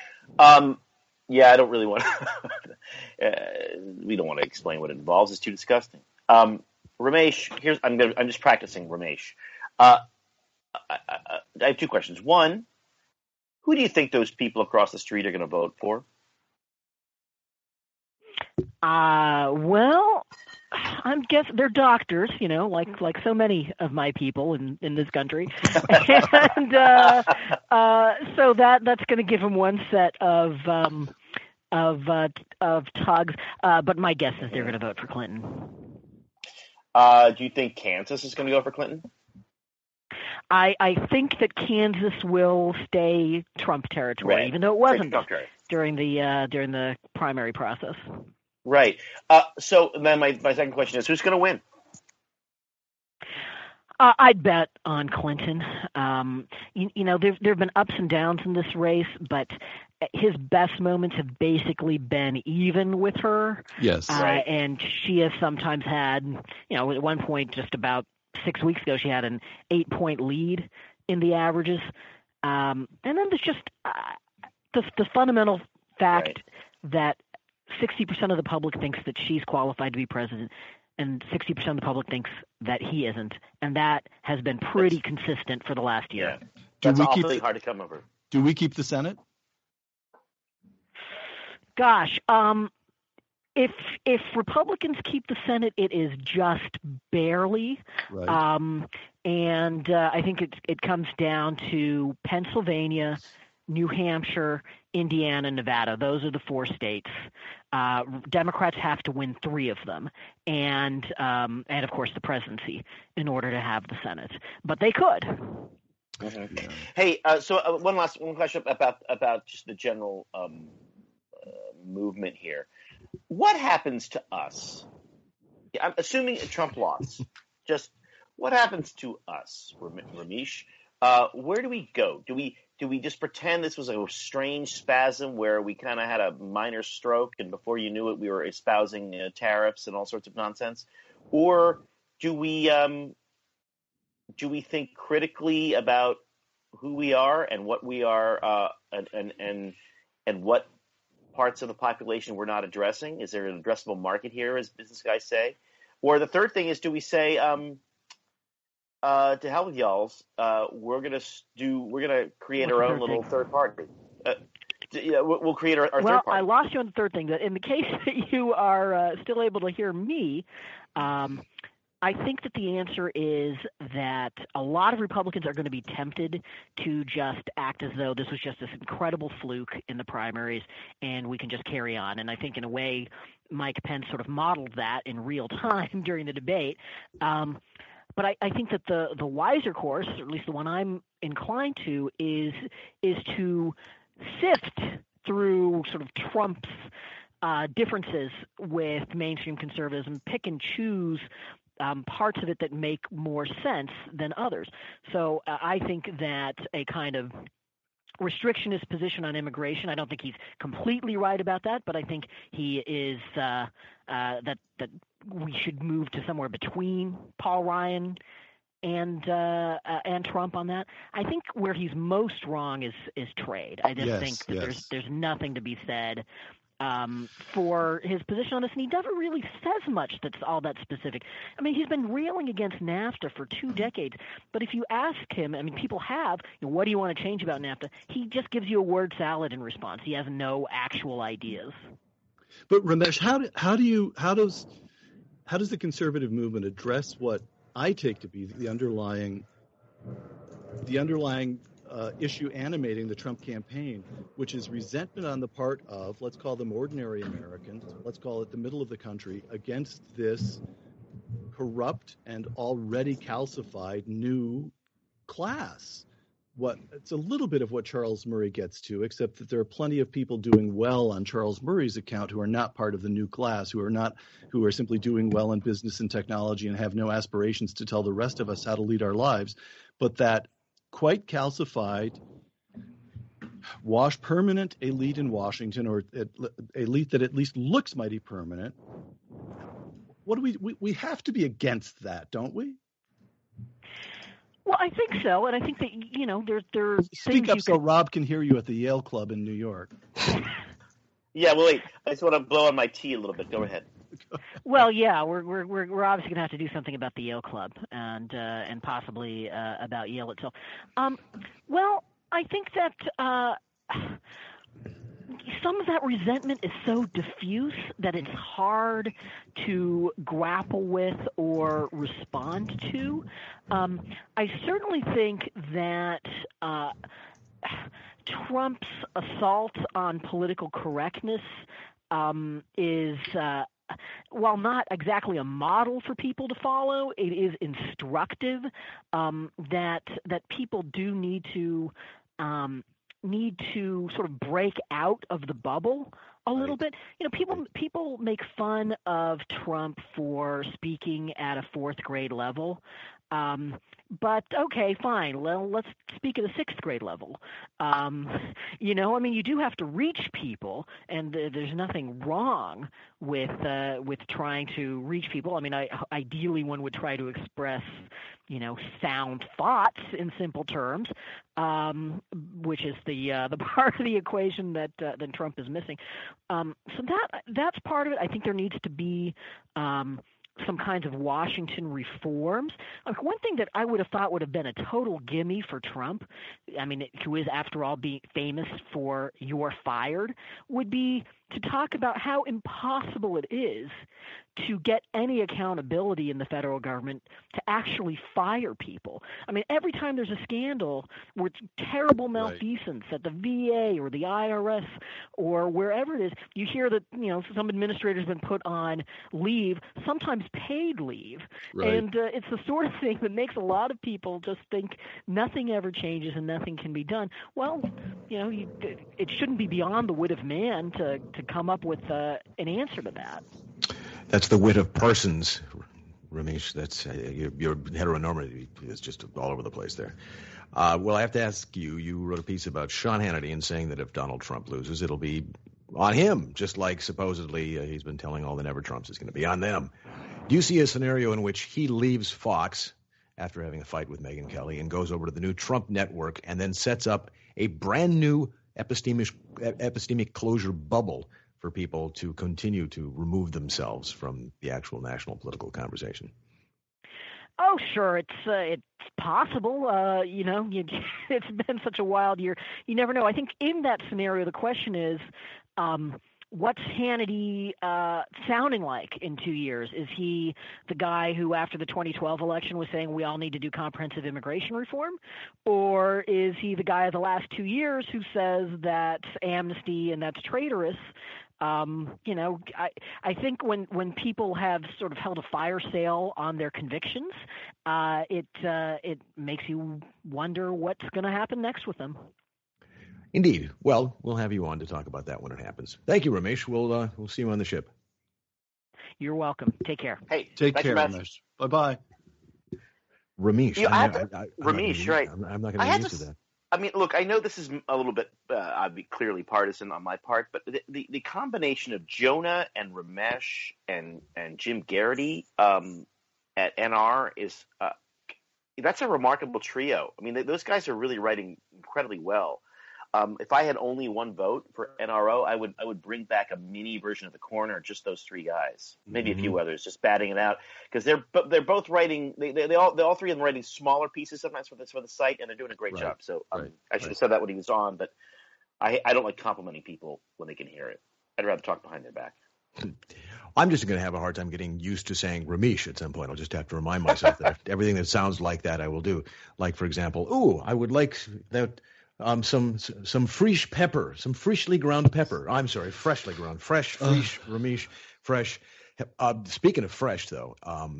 I don't really want to. We don't want to explain what it involves. It's too disgusting. Ramesh, I'm just practicing Ramesh. I have 2 questions. One, who do you think those people across the street are going to vote for? Well, I'm guessing they're doctors, like so many of my people in this country, and so that's going to give them one set of tugs. But my guess is they're going to vote for Clinton. Do you think Kansas is going to go for Clinton? I think that Kansas will stay Trump territory, even though it wasn't during the primary process. Right. So then my second question is, who's going to win? I'd bet on Clinton. There have been ups and downs in this race, but his best moments have basically been even with her. Yes. And she has sometimes had, at one point just about 6 weeks ago, she had an 8-point lead in the averages. And then there's just the fundamental fact that 60% of the public thinks that she's qualified to be president, and 60% of the public thinks that he isn't, and that has been pretty consistent for the last year. Yeah. That's awfully hard to come over. Do we keep the Senate? Gosh, if Republicans keep the Senate, it is just barely, and I think it comes down to Pennsylvania, New Hampshire, Indiana, Nevada. Those are the 4 states. Democrats have to win 3 of them, and of course the presidency in order to have the Senate. But they could. Mm-hmm. Hey, so one question about just the general movement here. What happens to us? I'm assuming Trump lost. Just what happens to us, Ramesh? Where do we go? Do we just pretend this was a strange spasm where we kind of had a minor stroke and before you knew it we were espousing tariffs and all sorts of nonsense? Or do we think critically about who we are and what we are and what parts of the population we're not addressing? Is there an addressable market here, as business guys say? Or the third thing is, do we say, to hell with y'all's, we're gonna create our own little third party. We'll create our third party. Well, I lost you on the third thing. In the case that you are still able to hear me, I think that the answer is that a lot of Republicans are going to be tempted to just act as though this was just this incredible fluke in the primaries and we can just carry on. And I think in a way Mike Pence sort of modeled that in real time during the debate. But I think that the wiser course, or at least the one I'm inclined to, is to sift through sort of Trump's differences with mainstream conservatives and pick and choose parts of it that make more sense than others. So I think that a kind of restrictionist position on immigration, I don't think he's completely right about that, but I think he is that we should move to somewhere between Paul Ryan and Trump on that. I think where he's most wrong is trade. I just think that there's nothing to be said for his position on this, and he never really says much that's all that specific. I mean, he's been railing against NAFTA for 2 decades, but if you ask him, I mean, people have, what do you want to change about NAFTA? He just gives you a word salad in response. He has no actual ideas. But Ramesh, how does the conservative movement address what I take to be the underlying issue animating the Trump campaign, which is resentment on the part of, let's call them ordinary Americans, let's call it the middle of the country, against this corrupt and already calcified new class? It's a little bit of what Charles Murray gets to, except that there are plenty of people doing well on Charles Murray's account who are not part of the new class, who are simply doing well in business and technology and have no aspirations to tell the rest of us how to lead our lives, but that quite calcified, permanent elite in Washington, or elite that at least looks mighty permanent. What do we have to be against that, don't we? Well, I think so, and I think that there's speak up so Rob can hear you at the Yale Club in New York. Yeah, well, wait. I just want to blow on my tea a little bit. Go ahead. Well, yeah, we're obviously going to have to do something about the Yale Club and possibly about Yale itself. Well, I think that some of that resentment is so diffuse that it's hard to grapple with or respond to. I certainly think that Trump's assault on political correctness is while not exactly a model for people to follow, it is instructive that people do need to sort of break out of the bubble a little bit. People make fun of Trump for speaking at a 4th grade level. But okay, fine. Well, let's speak at a 6th grade level. You do have to reach people, and there's nothing wrong with trying to reach people. I mean, ideally one would try to express, sound thoughts in simple terms, which is the part of the equation that Trump is missing. So that's part of it. I think there needs to be some kinds of Washington reforms. One thing that I would have thought would have been a total gimme for Trump, who is, after all, being famous for "you're fired," would be to talk about how impossible it is to get any accountability in the federal government to actually fire people. I mean, every time there's a scandal where it's terrible malfeasance at the VA or the IRS or wherever it is, you hear that, some administrator's been put on leave, sometimes paid leave. Right. And it's the sort of thing that makes a lot of people just think nothing ever changes and nothing can be done. Well, it shouldn't be beyond the wit of man to come up with an answer to that. That's the wit of Parsons, Ramesh. That's your heteronormity is just all over the place there. Well, I have to ask you. You wrote a piece about Sean Hannity and saying that if Donald Trump loses, it'll be on him, just like supposedly he's been telling all the never Trumps it's going to be on them. Do you see a scenario in which he leaves Fox after having a fight with Megyn Kelly and goes over to the new Trump network and then sets up a brand new epistemic closure bubble for people to continue to remove themselves from the actual national political conversation? Oh, sure. It's possible. It's been such a wild year. You never know. I think in that scenario, the question is, what's Hannity sounding like in 2 years? Is he the guy who, after the 2012 election, was saying we all need to do comprehensive immigration reform? Or is he the guy of the last 2 years who says that's amnesty and that's traitorous? I think when people have sort of held a fire sale on their convictions, it makes you wonder what's going to happen next with them. Indeed. Well, we'll have you on to talk about that when it happens. Thank you, Ramesh. We'll see you on the ship. You're welcome. Take care. Hey, take care, Ramesh. Bye-bye. Ramesh. Ramesh, right. I'm not going to get used to that. I mean, look, I know this is a little bit clearly partisan on my part, but the combination of Jonah and Ramesh and Jim Garrity at NR is that's a remarkable trio. I mean, those guys are really writing incredibly well. If I had only one vote for NRO, I would bring back a mini version of The Corner, just those three guys, maybe a few others, just batting it out, because they're both writing. They all three of them writing smaller pieces sometimes for the site, and they're doing a great job. So I should have said that when he was on, but I don't like complimenting people when they can hear it. I'd rather talk behind their back. I'm just going to have a hard time getting used to saying Ramesh at some point. I'll just have to remind myself that everything that sounds like that I will do. Like, for example, I would like that. Some fresh pepper, some freshly ground pepper. I'm sorry, freshly ground. Fresh, Ramesh, fresh. Speaking of fresh, though,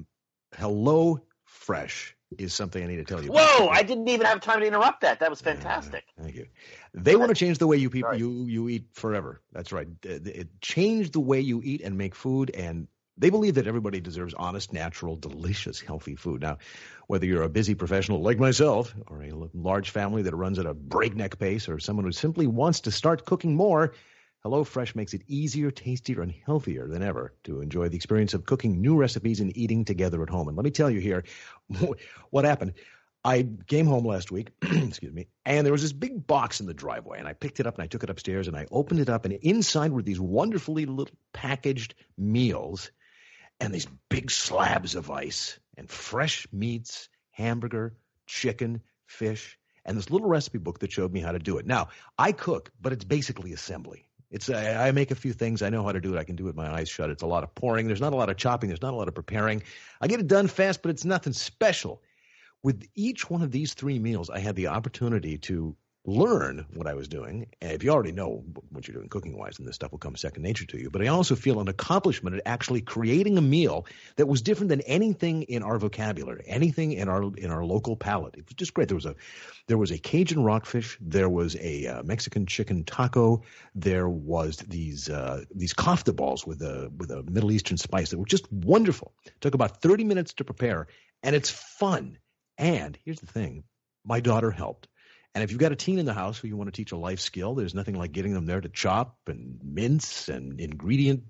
Hello Fresh is something I need to tell you. Whoa! I didn't even have time to interrupt that. That was fantastic. Thank you. They want to change the way you people you eat forever. That's right. It changed the way you eat and make food, and they believe that everybody deserves honest, natural, delicious, healthy food. Now, whether you're a busy professional like myself or a large family that runs at a breakneck pace or someone who simply wants to start cooking more, HelloFresh makes it easier, tastier, and healthier than ever to enjoy the experience of cooking new recipes and eating together at home. And let me tell you here what happened. I came home last week, excuse me, and there was this big box in the driveway, and I picked it up and I took it upstairs and I opened it up, and inside were these wonderfully little packaged meals and these big slabs of ice and fresh meats, hamburger, chicken, fish, and this little recipe book that showed me how to do it. Now, I cook, but it's basically assembly. I make a few things. I know how to do it. I can do it with my eyes shut. It's a lot of pouring. There's not a lot of chopping. There's not a lot of preparing. I get it done fast, but it's nothing special. With each one of these three meals, I had the opportunity to learn what I was doing. And if you already know what you're doing cooking-wise, then this stuff will come second nature to you. But I also feel an accomplishment at actually creating a meal that was different than anything in our vocabulary, anything in our local palate. It was just great. There was a Cajun rockfish. There was a Mexican chicken taco. There was these kofta balls with a Middle Eastern spice that were just wonderful. It took about 30 minutes to prepare, and it's fun. And here's the thing. My daughter helped. And if you've got a teen in the house who you want to teach a life skill, there's nothing like getting them there to chop and mince and ingredient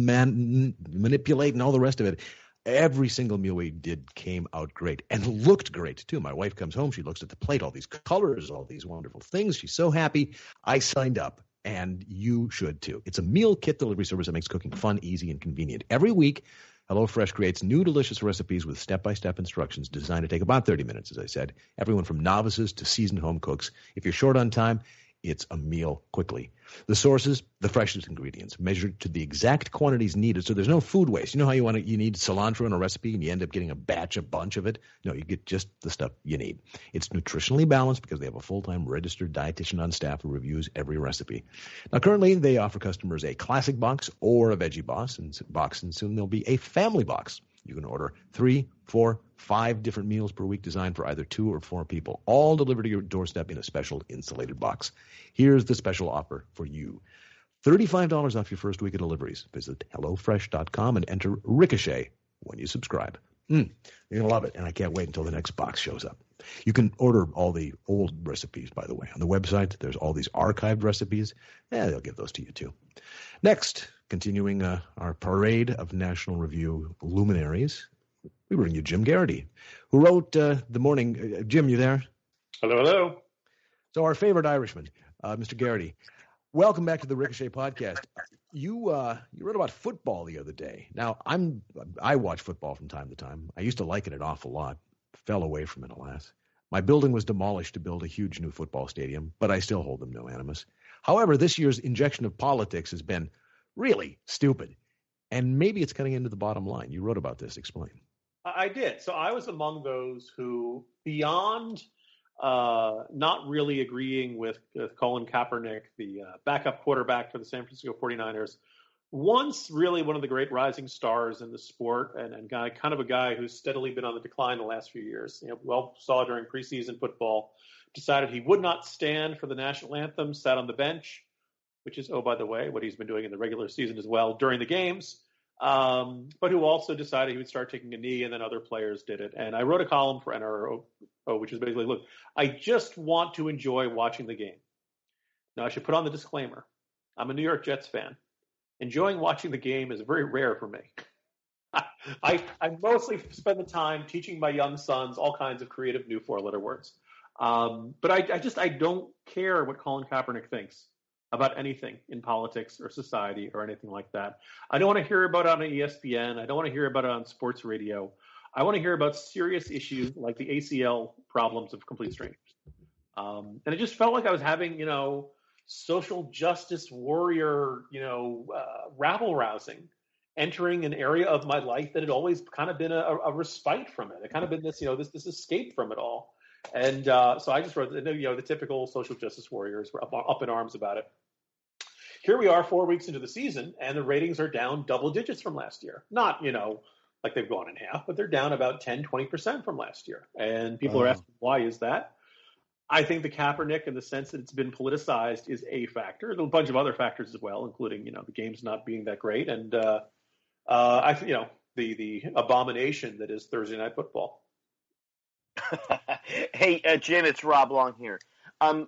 manipulate and all the rest of it. Every single meal we did came out great and looked great, too. My wife comes home. She looks at the plate, all these colors, all these wonderful things. She's so happy. I signed up, and you should, too. It's a meal kit delivery service that makes cooking fun, easy, and convenient. Every week, HelloFresh creates new delicious recipes with step-by-step instructions designed to take about 30 minutes, as I said. Everyone from novices to seasoned home cooks. If you're short on time, it's a meal quickly. The sources, the freshest ingredients, measured to the exact quantities needed, so there's no food waste. You know how you need cilantro in a recipe and you end up getting a bunch of it? No, you get just the stuff you need. It's nutritionally balanced because they have a full-time registered dietitian on staff who reviews every recipe. Now, currently, they offer customers a classic box or a veggie box, and soon there'll be a family box. You can order 3, 4, 5 different meals per week designed for either 2 or 4 people, all delivered to your doorstep in a special insulated box. Here's the special offer for you. $35 off your first week of deliveries. Visit HelloFresh.com and enter Ricochet when you subscribe. You're going to love it, and I can't wait until the next box shows up. You can order all the old recipes, by the way. On the website, there's all these archived recipes. They'll give those to you, too. Next, continuing our parade of National Review luminaries, we bring you Jim Garrity, who wrote The Morning. Jim, you there? Hello. So our favorite Irishman, Mr. Garrity. Welcome back to the Ricochet podcast. You wrote about football the other day. Now, I watch football from time to time. I used to like it an awful lot. Fell away from it, alas. My building was demolished to build a huge new football stadium, but I still hold them no animus. However, this year's injection of politics has been really stupid, and maybe it's cutting into the bottom line. You wrote about this. Explain. I did. So I was among those who, beyond not really agreeing with Colin Kaepernick, the backup quarterback for the San Francisco 49ers, once really one of the great rising stars in the sport, and kind of a guy who's steadily been on the decline the last few years. Well saw during preseason football, decided he would not stand for the national anthem, sat on the bench, which is, oh, by the way, what he's been doing in the regular season as well during the games, but who also decided he would start taking a knee, and then other players did it. And I wrote a column for NRO, which is basically, look, I just want to enjoy watching the game. Now, I should put on the disclaimer. I'm a New York Jets fan. Enjoying watching the game is very rare for me. I mostly spend the time teaching my young sons all kinds of creative new 4-letter words. But I don't care what Colin Kaepernick thinks about anything in politics or society or anything like that. I don't want to hear about it on ESPN. I don't want to hear about it on sports radio. I want to hear about serious issues like the ACL problems of complete strangers. And it just felt like I was having, social justice warrior, rabble rousing, entering an area of my life that had always kind of been a respite from it. It kind of been this, this escape from it all. And so I just wrote, the typical social justice warriors were up in arms about it. Here we are 4 weeks into the season, and the ratings are down double digits from last year. Not, like they've gone in half, but they're down about 10, 20% from last year. And people are asking, why is that? I think the Kaepernick, in the sense that it's been politicized, is a factor. There's a bunch of other factors as well, including, the games not being that great. And, the abomination that is Thursday Night Football. Hey, Jim, it's Rob Long here. Do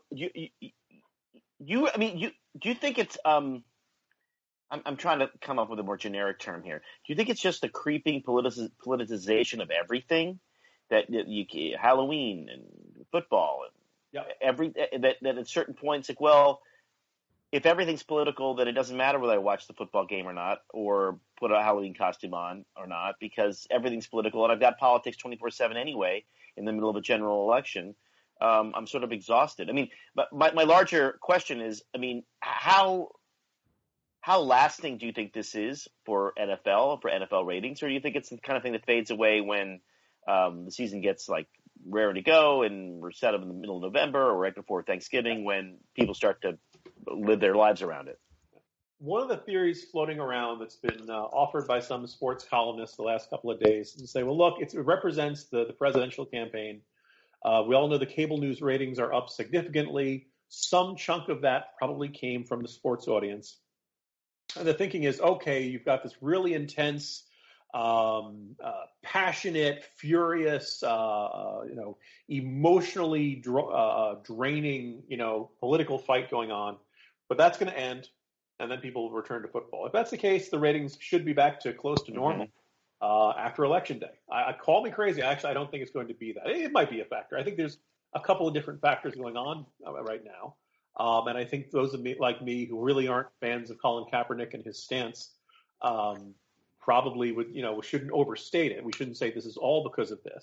you think it's I'm trying to come up with a more generic term here. Do you think it's just the creeping politicization of everything that Halloween and football and that at certain points, like, well, if everything's political, then it doesn't matter whether I watch the football game or not, or put a Halloween costume on or not, because everything's political, and I've got politics 24/7 anyway. In the middle of a general election, I'm sort of exhausted. But my larger question is, how lasting do you think this is for NFL ratings, or do you think it's the kind of thing that fades away when the season gets raring to go and we're set up in the middle of November or right before Thanksgiving, when people start to live their lives around it? One of the theories floating around that's been offered by some sports columnists the last couple of days is to say, well, look, it represents the presidential campaign. We all know the cable news ratings are up significantly. Some chunk of that probably came from the sports audience. And the thinking is, okay, you've got this really intense, passionate, furious, emotionally draining, political fight going on, but that's going to end. And then people will return to football. If that's the case, the ratings should be back to close to normal after Election Day. Call me crazy. Actually, I don't think it's going to be that. It might be a factor. I think there's a couple of different factors going on right now. And I think those of me, like me, who really aren't fans of Colin Kaepernick and his stance, probably would, we shouldn't overstate it. We shouldn't say this is all because of this.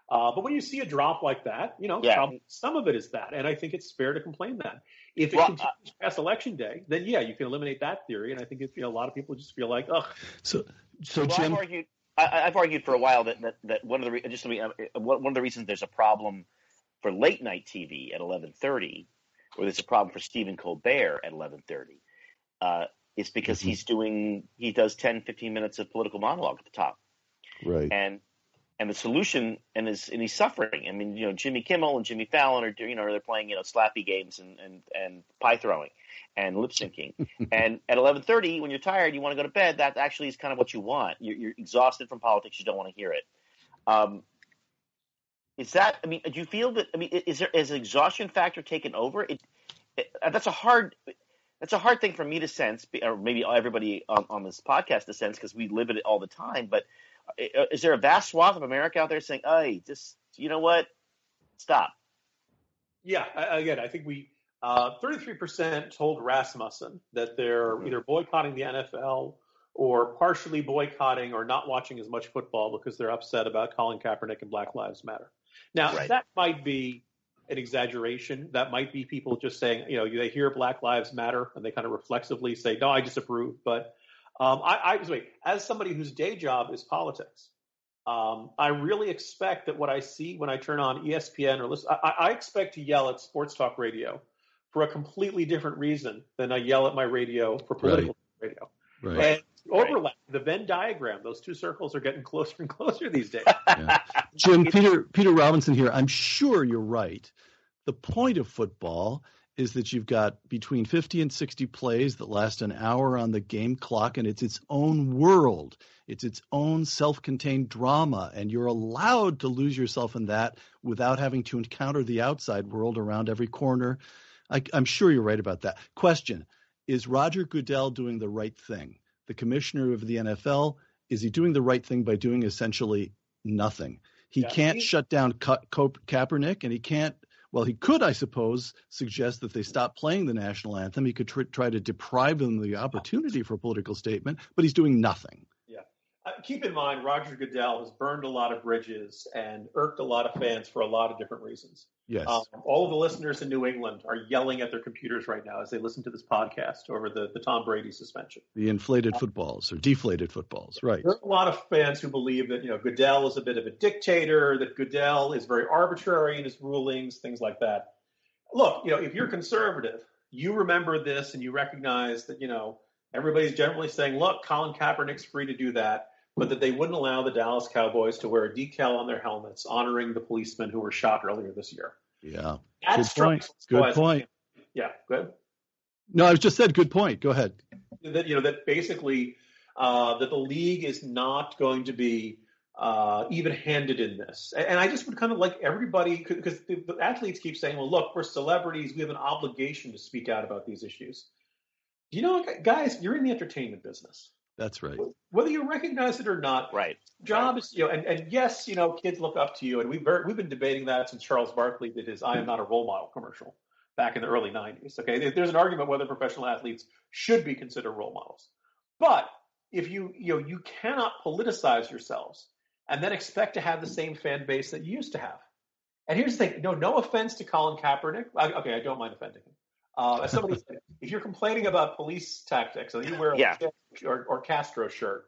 But when you see a drop like that, probably some of it is that. And I think it's fair to complain that. If it continues past Election Day, then, you can eliminate that theory. And I think a lot of people just feel like, ugh. So Jim, I've argued for a while that one of the reasons there's a problem for late night TV at 11:30, or there's a problem for Stephen Colbert at 11:30, is because he does 10, 15 minutes of political monologue at the top, right? And the solution, and he's suffering. I mean, Jimmy Kimmel and Jimmy Fallon are they're playing slappy games and pie throwing and lip syncing. And at 11:30, when you're tired, you want to go to bed. That actually is kind of what you want. You're exhausted from politics. You don't want to hear it. Is that? I mean, do you feel that? I mean, is an exhaustion factor taken over? That's a hard thing for me to sense, or maybe everybody on this podcast to sense, because we live it all the time. But is there a vast swath of America out there saying, "Hey, just you know what? Stop." Yeah. Again, I think 33% told Rasmussen that they're either boycotting the NFL or partially boycotting or not watching as much football because they're upset about Colin Kaepernick and Black Lives Matter. Now, that might be an exaggeration. That might be people just saying, they hear Black Lives Matter and they kind of reflexively say, no, I disapprove. But as somebody whose day job is politics, I really expect that what I see when I turn on ESPN or listen, I expect to yell at sports talk radio for a completely different reason than I yell at my radio for political radio. Right. And overlap, the Venn diagram, those two circles are getting closer and closer these days. Jim, Peter Robinson here. I'm sure you're right. The point of football is that you've got between 50 and 60 plays that last an hour on the game clock, and it's its own world. It's its own self-contained drama, and you're allowed to lose yourself in that without having to encounter the outside world around every corner. I'm sure you're right about that. Question, is Roger Goodell doing the right thing? The commissioner of the NFL, is he doing the right thing by doing essentially nothing? He can't shut down Kaepernick, and he can't – well, he could, I suppose, suggest that they stop playing the national anthem. He could try to deprive them of the opportunity for a political statement, but he's doing nothing. Yeah. Keep in mind, Roger Goodell has burned a lot of bridges and irked a lot of fans for a lot of different reasons. Yes. All of the listeners in New England are yelling at their computers right now as they listen to this podcast over the Tom Brady suspension. The inflated footballs or deflated footballs, right. There are a lot of fans who believe that, Goodell is a bit of a dictator, that Goodell is very arbitrary in his rulings, things like that. Look, if you're conservative, you remember this and you recognize that, everybody's generally saying, look, Colin Kaepernick's free to do that, but that they wouldn't allow the Dallas Cowboys to wear a decal on their helmets honoring the policemen who were shot earlier this year. Yeah. Good point. Yeah, good. No, I just said good point. Go ahead. That basically that the league is not going to be even-handed in this. And I just would kind of like everybody, because the athletes keep saying, well, look, we're celebrities. We have an obligation to speak out about these issues. Guys, you're in the entertainment business. That's right. Whether you recognize it or not, right. Job is, and yes, kids look up to you, and we've been debating that since Charles Barkley did his "I am not a role model" commercial back in the early '90s. Okay, there's an argument whether professional athletes should be considered role models, but if you cannot politicize yourselves and then expect to have the same fan base that you used to have. And here's the thing: no offense to Colin Kaepernick. Okay, I don't mind offending him. As somebody said, if you're complaining about police tactics, and you wear a or Castro shirt,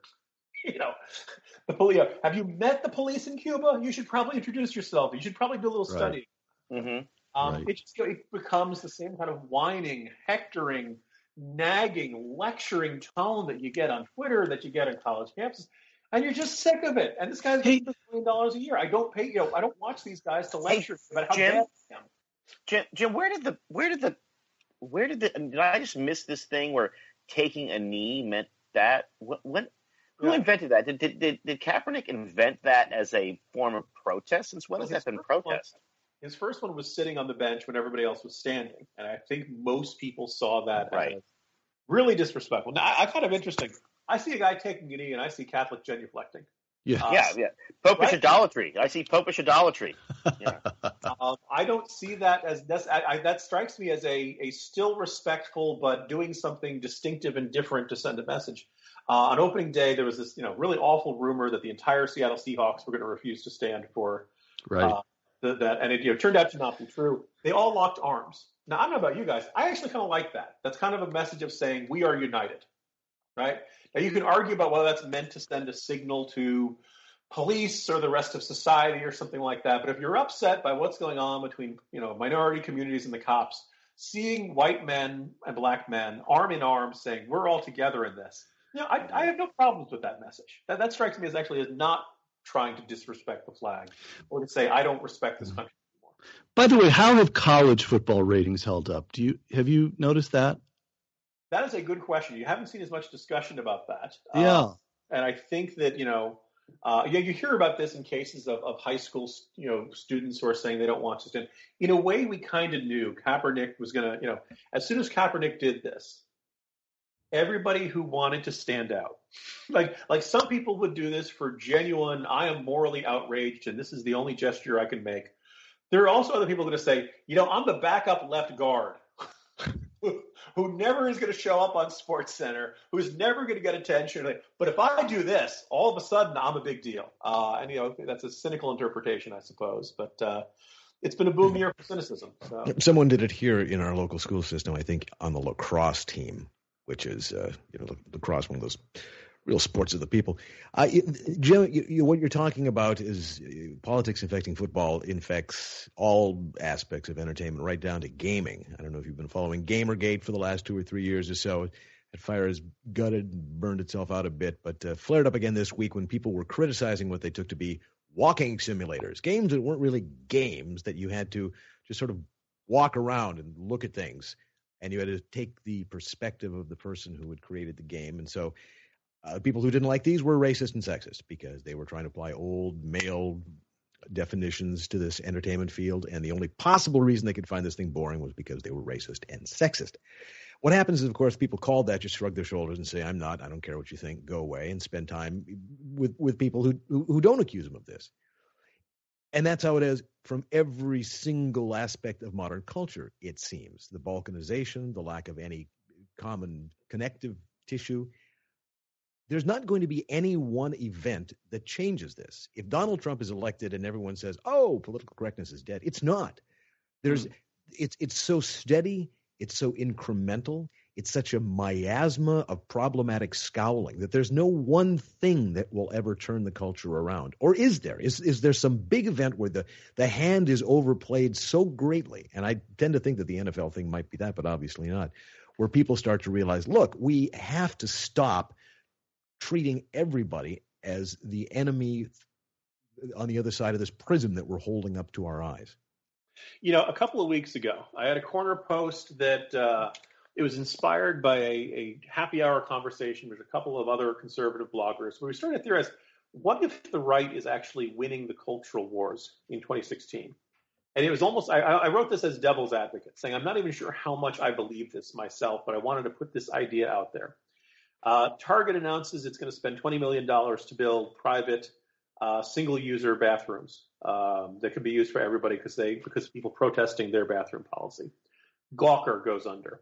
the police. Have you met the police in Cuba? You should probably introduce yourself. You should probably do a little study. Mm-hmm. It becomes the same kind of whining, hectoring, nagging, lecturing tone that you get on Twitter, that you get on college campuses, and you're just sick of it. And this guy's getting $1 million a year. I don't pay. I don't watch these guys to lecture about how bad I am. Jim, did I just miss this thing where taking a knee meant that? Who invented that? Did Kaepernick invent that as a form of protest? Since when has that been protest? His first one was sitting on the bench when everybody else was standing, and I think most people saw that as really disrespectful. Now, I kind of interesting. I see a guy taking a knee, and I see Catholic genuflecting. Yeah. Popish idolatry. I see popish idolatry. Yeah. I don't see that as that strikes me as a still respectful but doing something distinctive and different to send a message. On opening day, there was this really awful rumor that the entire Seattle Seahawks were going to refuse to stand for Right. And it turned out to not be true. They all locked arms. Now, I don't know about you guys. I actually kind of like that. That's kind of a message of saying we are united, right? Now, you can argue about whether that's meant to send a signal to police or the rest of society or something like that. But if you're upset by what's going on between, minority communities and the cops, seeing white men and black men arm in arm saying we're all together in this, I have no problems with that message. That strikes me as not trying to disrespect the flag or to say I don't respect this country anymore. By the way, how have college football ratings held up? Have you noticed that? That is a good question. You haven't seen as much discussion about that. Yeah. And I think that, you hear about this in cases of high school, students who are saying they don't want to stand. In a way, we kind of knew Kaepernick was going to, as soon as Kaepernick did this, everybody who wanted to stand out, like some people would do this for genuine, I am morally outraged and this is the only gesture I can make. There are also other people going to say, I'm the backup left guard who never is going to show up on SportsCenter, who's never going to get attention. But if I do this, all of a sudden I'm a big deal. And that's a cynical interpretation, I suppose. But it's been a boom year for cynicism. So. Someone did it here in our local school system, I think, on the lacrosse team, which is, lacrosse, one of those real sports of the people. Jim, what you're talking about is politics infecting football infects all aspects of entertainment, right down to gaming. I don't know if you've been following Gamergate for the last 2 or 3 years or so. That fire has gutted and burned itself out a bit, but flared up again this week when people were criticizing what they took to be walking simulators, games that weren't really games, that you had to just sort of walk around and look at things, and you had to take the perspective of the person who had created the game. And so people who didn't like these were racist and sexist because they were trying to apply old male definitions to this entertainment field, and the only possible reason they could find this thing boring was because they were racist and sexist. What happens is, of course, people called that, just shrug their shoulders and say, I don't care what you think, go away, and spend time with people who don't accuse them of this. And that's how it is from every single aspect of modern culture, it seems. The balkanization, the lack of any common connective tissue. There's not going to be any one event that changes this. If Donald Trump is elected and everyone says, oh, political correctness is dead, it's not. It's so steady, it's so incremental, it's such a miasma of problematic scowling that there's no one thing that will ever turn the culture around. Or is there? Is there some big event where the hand is overplayed so greatly? And I tend to think that the NFL thing might be that, but obviously not. Where people start to realize, look, we have to stop treating everybody as the enemy on the other side of this prism that we're holding up to our eyes. A couple of weeks ago, I had a corner post that it was inspired by a happy hour conversation with a couple of other conservative bloggers where we started to theorize, what if the right is actually winning the cultural wars in 2016? And it was almost, I wrote this as devil's advocate, saying I'm not even sure how much I believe this myself, but I wanted to put this idea out there. Target announces it's going to spend $20 million to build private single-user bathrooms that can be used for everybody because people protesting their bathroom policy. Gawker goes under.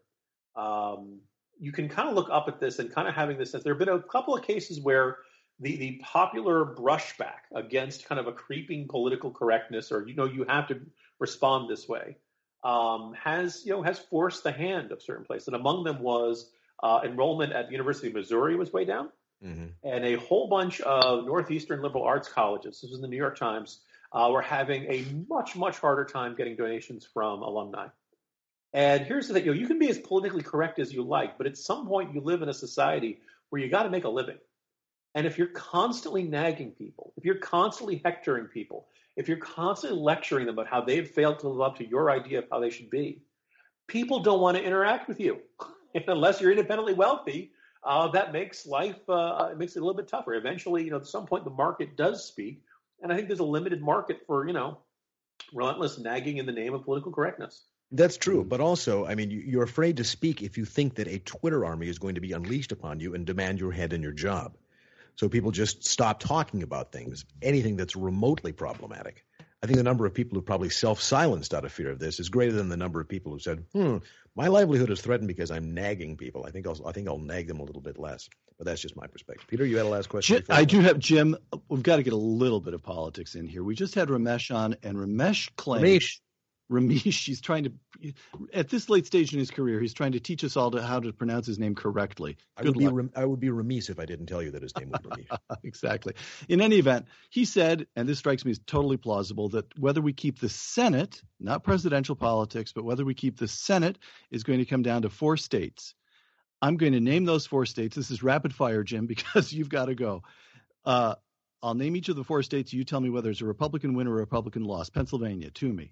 You can kind of look up at this and kind of having this sense. There have been a couple of cases where the popular brushback against kind of a creeping political correctness, or you have to respond this way, has forced the hand of certain places. And among them was enrollment at the University of Missouri was way down. Mm-hmm. And a whole bunch of Northeastern liberal arts colleges, this was in the New York Times, were having a much, much harder time getting donations from alumni. And here's the thing, you can be as politically correct as you like, but at some point you live in a society where you got to make a living. And if you're constantly nagging people, if you're constantly hectoring people, if you're constantly lecturing them about how they've failed to live up to your idea of how they should be, people don't want to interact with you. And unless you're independently wealthy, that makes life it makes it a little bit tougher. Eventually, at some point, the market does speak, and I think there's a limited market for relentless nagging in the name of political correctness. That's true, but also, you're afraid to speak if you think that a Twitter army is going to be unleashed upon you and demand your head and your job. So people just stop talking about anything that's remotely problematic. I think the number of people who probably self-silenced out of fear of this is greater than the number of people who said, my livelihood is threatened because I'm nagging people. I think I'll nag them a little bit less. But that's just my perspective. Peter, you had a last question? I do have, Jim, we've got to get a little bit of politics in here. We just had Ramesh on, and Ramesh claims Ramesh, he's trying to, at this late stage in his career, he's trying to teach us all how to pronounce his name correctly. I would be remiss if I didn't tell you that his name was Ramesh. Exactly. In any event, he said, and this strikes me as totally plausible, that whether we keep the Senate, not presidential politics, but whether we keep the Senate is going to come down to 4 states. I'm going to name those 4 states. This is rapid fire, Jim, because you've got to go. I'll name each of the 4 states. You tell me whether it's a Republican win or a Republican loss. Pennsylvania, to me.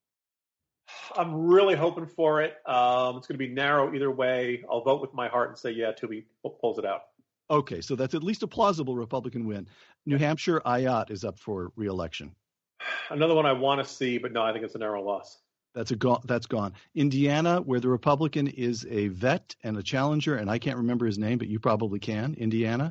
I'm really hoping for it. It's going to be narrow either way. I'll vote with my heart and say, yeah, Toomey pulls it out. Okay, so that's at least a plausible Republican win. New Hampshire, Ayotte is up for re-election. Another one I want to see, but no, I think it's a narrow loss. That's gone. Indiana, where the Republican is a vet and a challenger, and I can't remember his name, but you probably can. Indiana?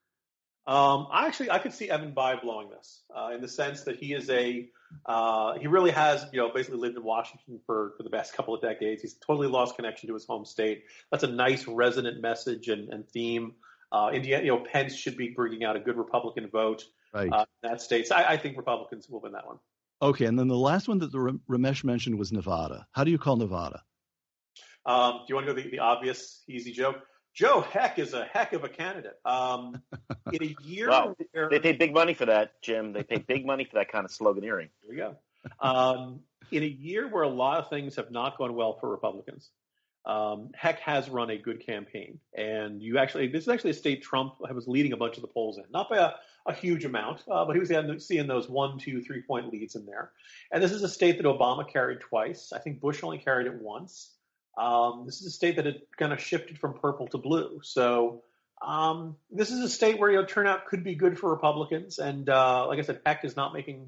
I could see Evan Bayh blowing this in the sense that he is he really has, basically lived in Washington for the past couple of decades. He's totally lost connection to his home state. That's a nice resonant message and theme. Indiana, Pence should be bringing out a good Republican vote in that state. So I think Republicans will win that one. Okay, and then the last one that Ramesh mentioned was Nevada. How do you call Nevada? Do you want to go the obvious, easy joke? Joe Heck is a heck of a candidate. In a year, well, they pay big money for that, Jim. They pay big money for that kind of sloganeering. Here we go. In a year where a lot of things have not gone well for Republicans, Heck has run a good campaign, and this is actually a state Trump was leading a bunch of the polls in, not by a huge amount, but he was seeing those 1, 2, 3 point leads in there. And this is a state that Obama carried twice. I think Bush only carried it once. This is a state that had kind of shifted from purple to blue. So this is a state where turnout could be good for Republicans. And like I said, Heck is not making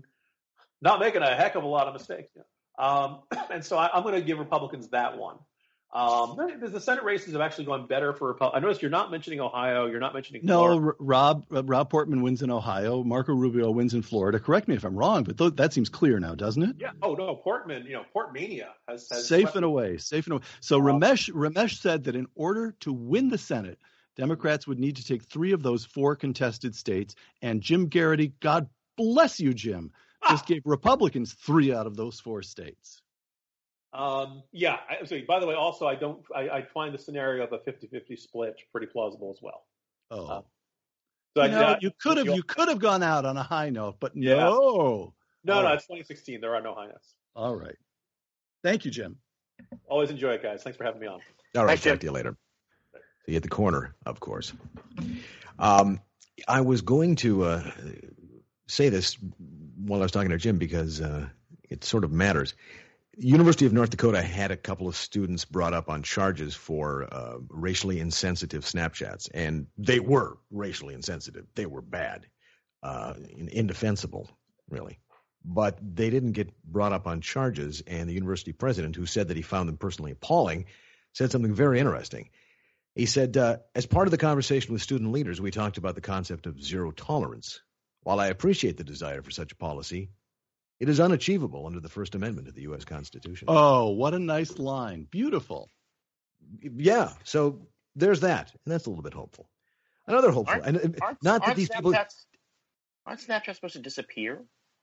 a heck of a lot of mistakes. And so I'm going to give Republicans that one. The Senate races have actually gone better for Republicans. I noticed you're not mentioning Ohio. You're not mentioning Florida. No, Rob Portman wins in Ohio. Marco Rubio wins in Florida. Correct me if I'm wrong, but that seems clear now, doesn't it? Yeah. Oh no, Portman. Portmania has safe and away. So Ramesh said that in order to win the Senate, Democrats would need to take 3 of those 4 contested states. And Jim Garrity, God bless you, Jim, just gave Republicans 3 out of those 4 states. Yeah. By the way, also, I find the scenario of a 50-50 split pretty plausible as well. Oh, so you could have gone out on a high note, but no. Yeah. No, it's 2016. There are no high notes. All right. Thank you, Jim. Always enjoy it, guys. Thanks for having me on. All right. Talk to you later. See you at the corner, of course. I was going to say this while I was talking to Jim because it sort of matters. University of North Dakota had a couple of students brought up on charges for racially insensitive Snapchats, and they were racially insensitive. They were bad, indefensible, really. But they didn't get brought up on charges, and the university president, who said that he found them personally appalling, said something very interesting. He said, as part of the conversation with student leaders, we talked about the concept of zero tolerance. While I appreciate the desire for such a policy, it is unachievable under the First Amendment of the U.S. Constitution. Oh, what a nice line. Beautiful. Yeah, so there's that, and that's a little bit hopeful. Another hopeful. Aren't Snapchat supposed to disappear?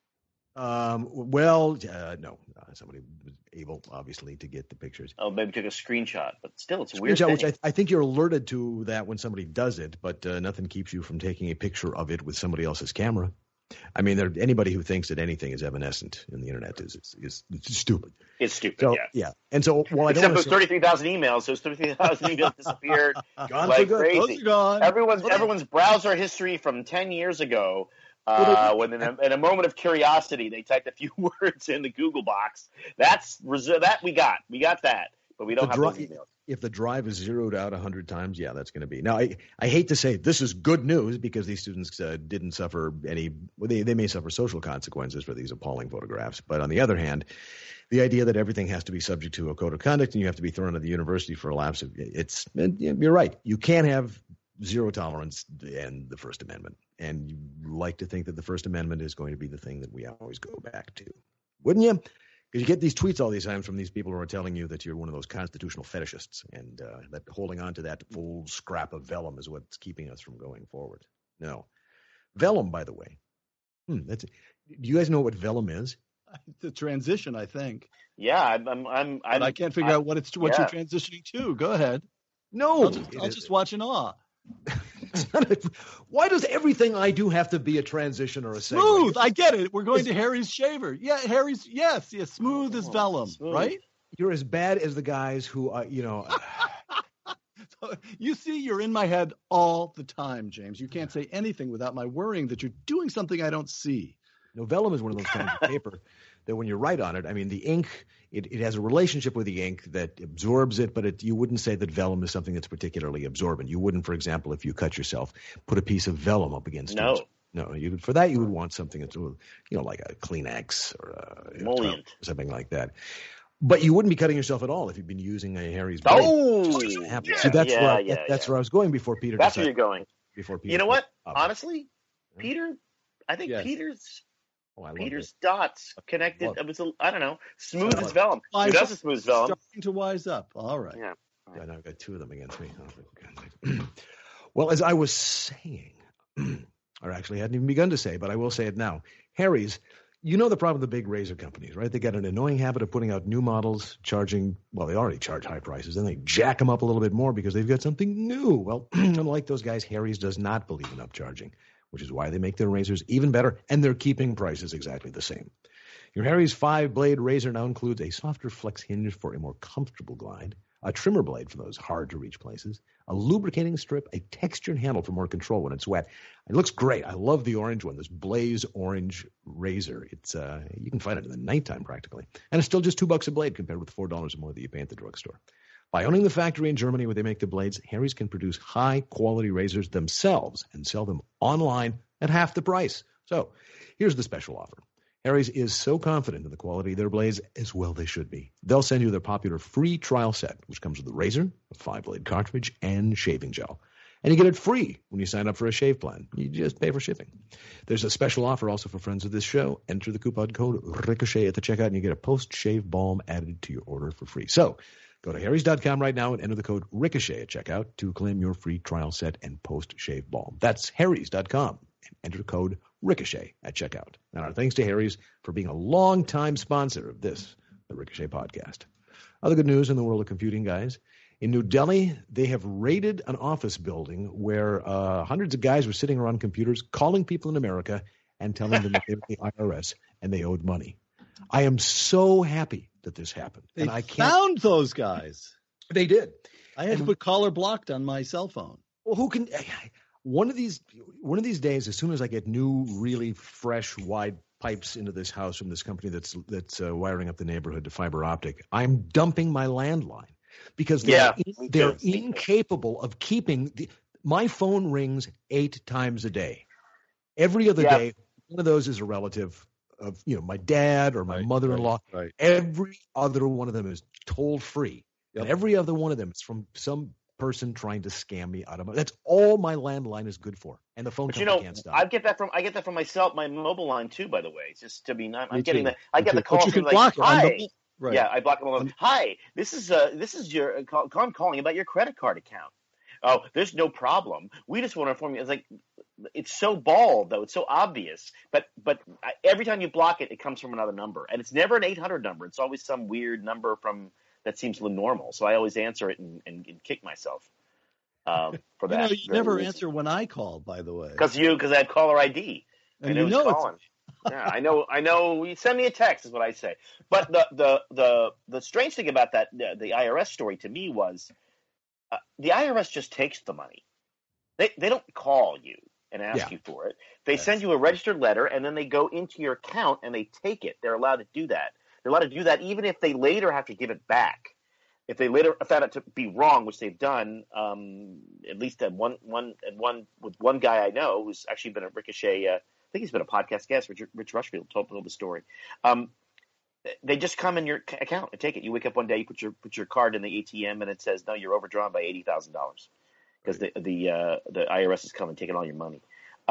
No. Somebody was able, obviously, to get the pictures. Oh, maybe took a screenshot, but still, it's a weird thing. Which I think you're alerted to that when somebody does it, but nothing keeps you from taking a picture of it with somebody else's camera. I mean, anybody who thinks that anything is evanescent in the internet is stupid. It's stupid, so, yeah. And so, except those 33,000 emails, those 33,000 emails disappeared gone like for good. crazy. Those are gone. Everyone's browser history from 10 years ago. When in a moment of curiosity, they typed a few words in the Google box. That we got that, but we don't have those emails. If the drive is zeroed out 100 times, yeah, that's going to be. Now, I hate to say this is good news because these students didn't suffer any. They may suffer social consequences for these appalling photographs, but on the other hand, the idea that everything has to be subject to a code of conduct and you have to be thrown out of the university for a lapse of you're right. You can't have zero tolerance and the First Amendment. And you like to think that the First Amendment is going to be the thing that we always go back to. Wouldn't you? Because you get these tweets all these times from these people who are telling you that you're one of those constitutional fetishists and that holding on to that old scrap of vellum is what's keeping us from going forward. No. Vellum, by the way. Do you guys know what vellum is? The transition, I think. Yeah, I can't figure out what you're transitioning to. Go ahead. No, I'll just watch in awe. Why does everything I do have to be a transition or a segue? Smooth. I get it. We're going to Harry's shaver. Yeah, Harry's. Yes. Smooth as vellum. Smooth. Right? You're as bad as the guys who, You see, you're in my head all the time, James. You can't say anything without my worrying that you're doing something I don't see. No, vellum is one of those kinds of paper that when you write on it, I mean, the ink, it has a relationship with the ink that absorbs it, but you wouldn't say that vellum is something that's particularly absorbent. You wouldn't, for example, if you cut yourself, put a piece of vellum up against it. No, for that you would want something that's, like a Kleenex or emollient or something like that. But you wouldn't be cutting yourself at all if you'd been using a Harry's blade. So that's where I was going before Peter. That's where you're going. Before Peter. You know what? Honestly, Peter, I think Peter's dots connected. It was I don't know, smooth as vellum. Who doesn't smooth vellum? Starting to wise up. All right. Yeah. Yeah, I've got two of them against me. Well, as I was saying, or actually I hadn't even begun to say, but I will say it now. Harry's, you know the problem with the big razor companies, right? They got an annoying habit of putting out new models, they already charge high prices, and they jack them up a little bit more because they've got something new. Well, unlike those guys, Harry's does not believe in upcharging, which is why they make their razors even better, and they're keeping prices exactly the same. Your Harry's 5-blade razor now includes a softer flex hinge for a more comfortable glide, a trimmer blade for those hard-to-reach places, a lubricating strip, a textured handle for more control when it's wet. It looks great. I love the orange one, this Blaze orange razor. It's you can find it in the nighttime practically. And it's still just $2 a blade compared with $4 or more that you pay at the drugstore. By owning the factory in Germany where they make the blades, Harry's can produce high-quality razors themselves and sell them online at half the price. So here's the special offer. Harry's is so confident in the quality of their blades, as well they should be. They'll send you their popular free trial set, which comes with a razor, a 5-blade cartridge, and shaving gel. And you get it free when you sign up for a shave plan. You just pay for shipping. There's a special offer also for friends of this show. Enter the coupon code RICOCHET at the checkout, and you get a post-shave balm added to your order for free. So go to harrys.com right now and enter the code RICOCHET at checkout to claim your free trial set and post-shave balm. That's harrys.com. And enter code RICOCHET at checkout. And our thanks to Harry's for being a long-time sponsor of this, the Ricochet podcast. Other good news in the world of computing, guys. In New Delhi, they have raided an office building where hundreds of guys were sitting around computers calling people in America and telling them that they were the IRS and they owed money. I am so happy that this happened. They found those guys. They did. I had to put caller blocked on my cell phone. Well, who can... One of these days, as soon as I get new, really fresh, wide pipes into this house from this company that's wiring up the neighborhood to fiber optic, I'm dumping my landline because they're incapable of keeping my phone rings 8 times a day. Every other day, one of those is a relative of my dad or my mother-in-law. Right. Every other one of them is toll free, and every other one of them is from some person trying to scam me out of money. That's all my landline is good for, and the phone company can't stop. I get that from myself, my mobile line too. By the way, it's just to be. I'm getting that. I get the call. But you can block it. Hi. Right. Yeah, I block them all. Hi, this is your call. I'm calling about your credit card account. Oh, there's no problem. We just want to inform you. It's like it's so bald though. It's so obvious. But every time you block it, it comes from another number, and it's never an 800 number. It's always some weird number that seems normal. So I always answer it and kick myself for that. You never answer when I call, by the way. Because I have caller ID. And you know calling. Yeah, I know. You send me a text is what I say. But the strange thing about that, the IRS story to me was the IRS just takes the money. They don't call you and ask you for it. They send you a registered letter, and then they go into your account and they take it. They're allowed to do that. They're allowed to do that even if they later have to give it back. If they later found it to be wrong, which they've done, at least with one guy I know who's actually been a Ricochet, I think he's been a podcast guest, Rich Rushfield told the story. They just come in your account and take it. You wake up one day, you put your card in the ATM, and it says, no, you're overdrawn by $80,000. because the IRS is coming and taking all your money.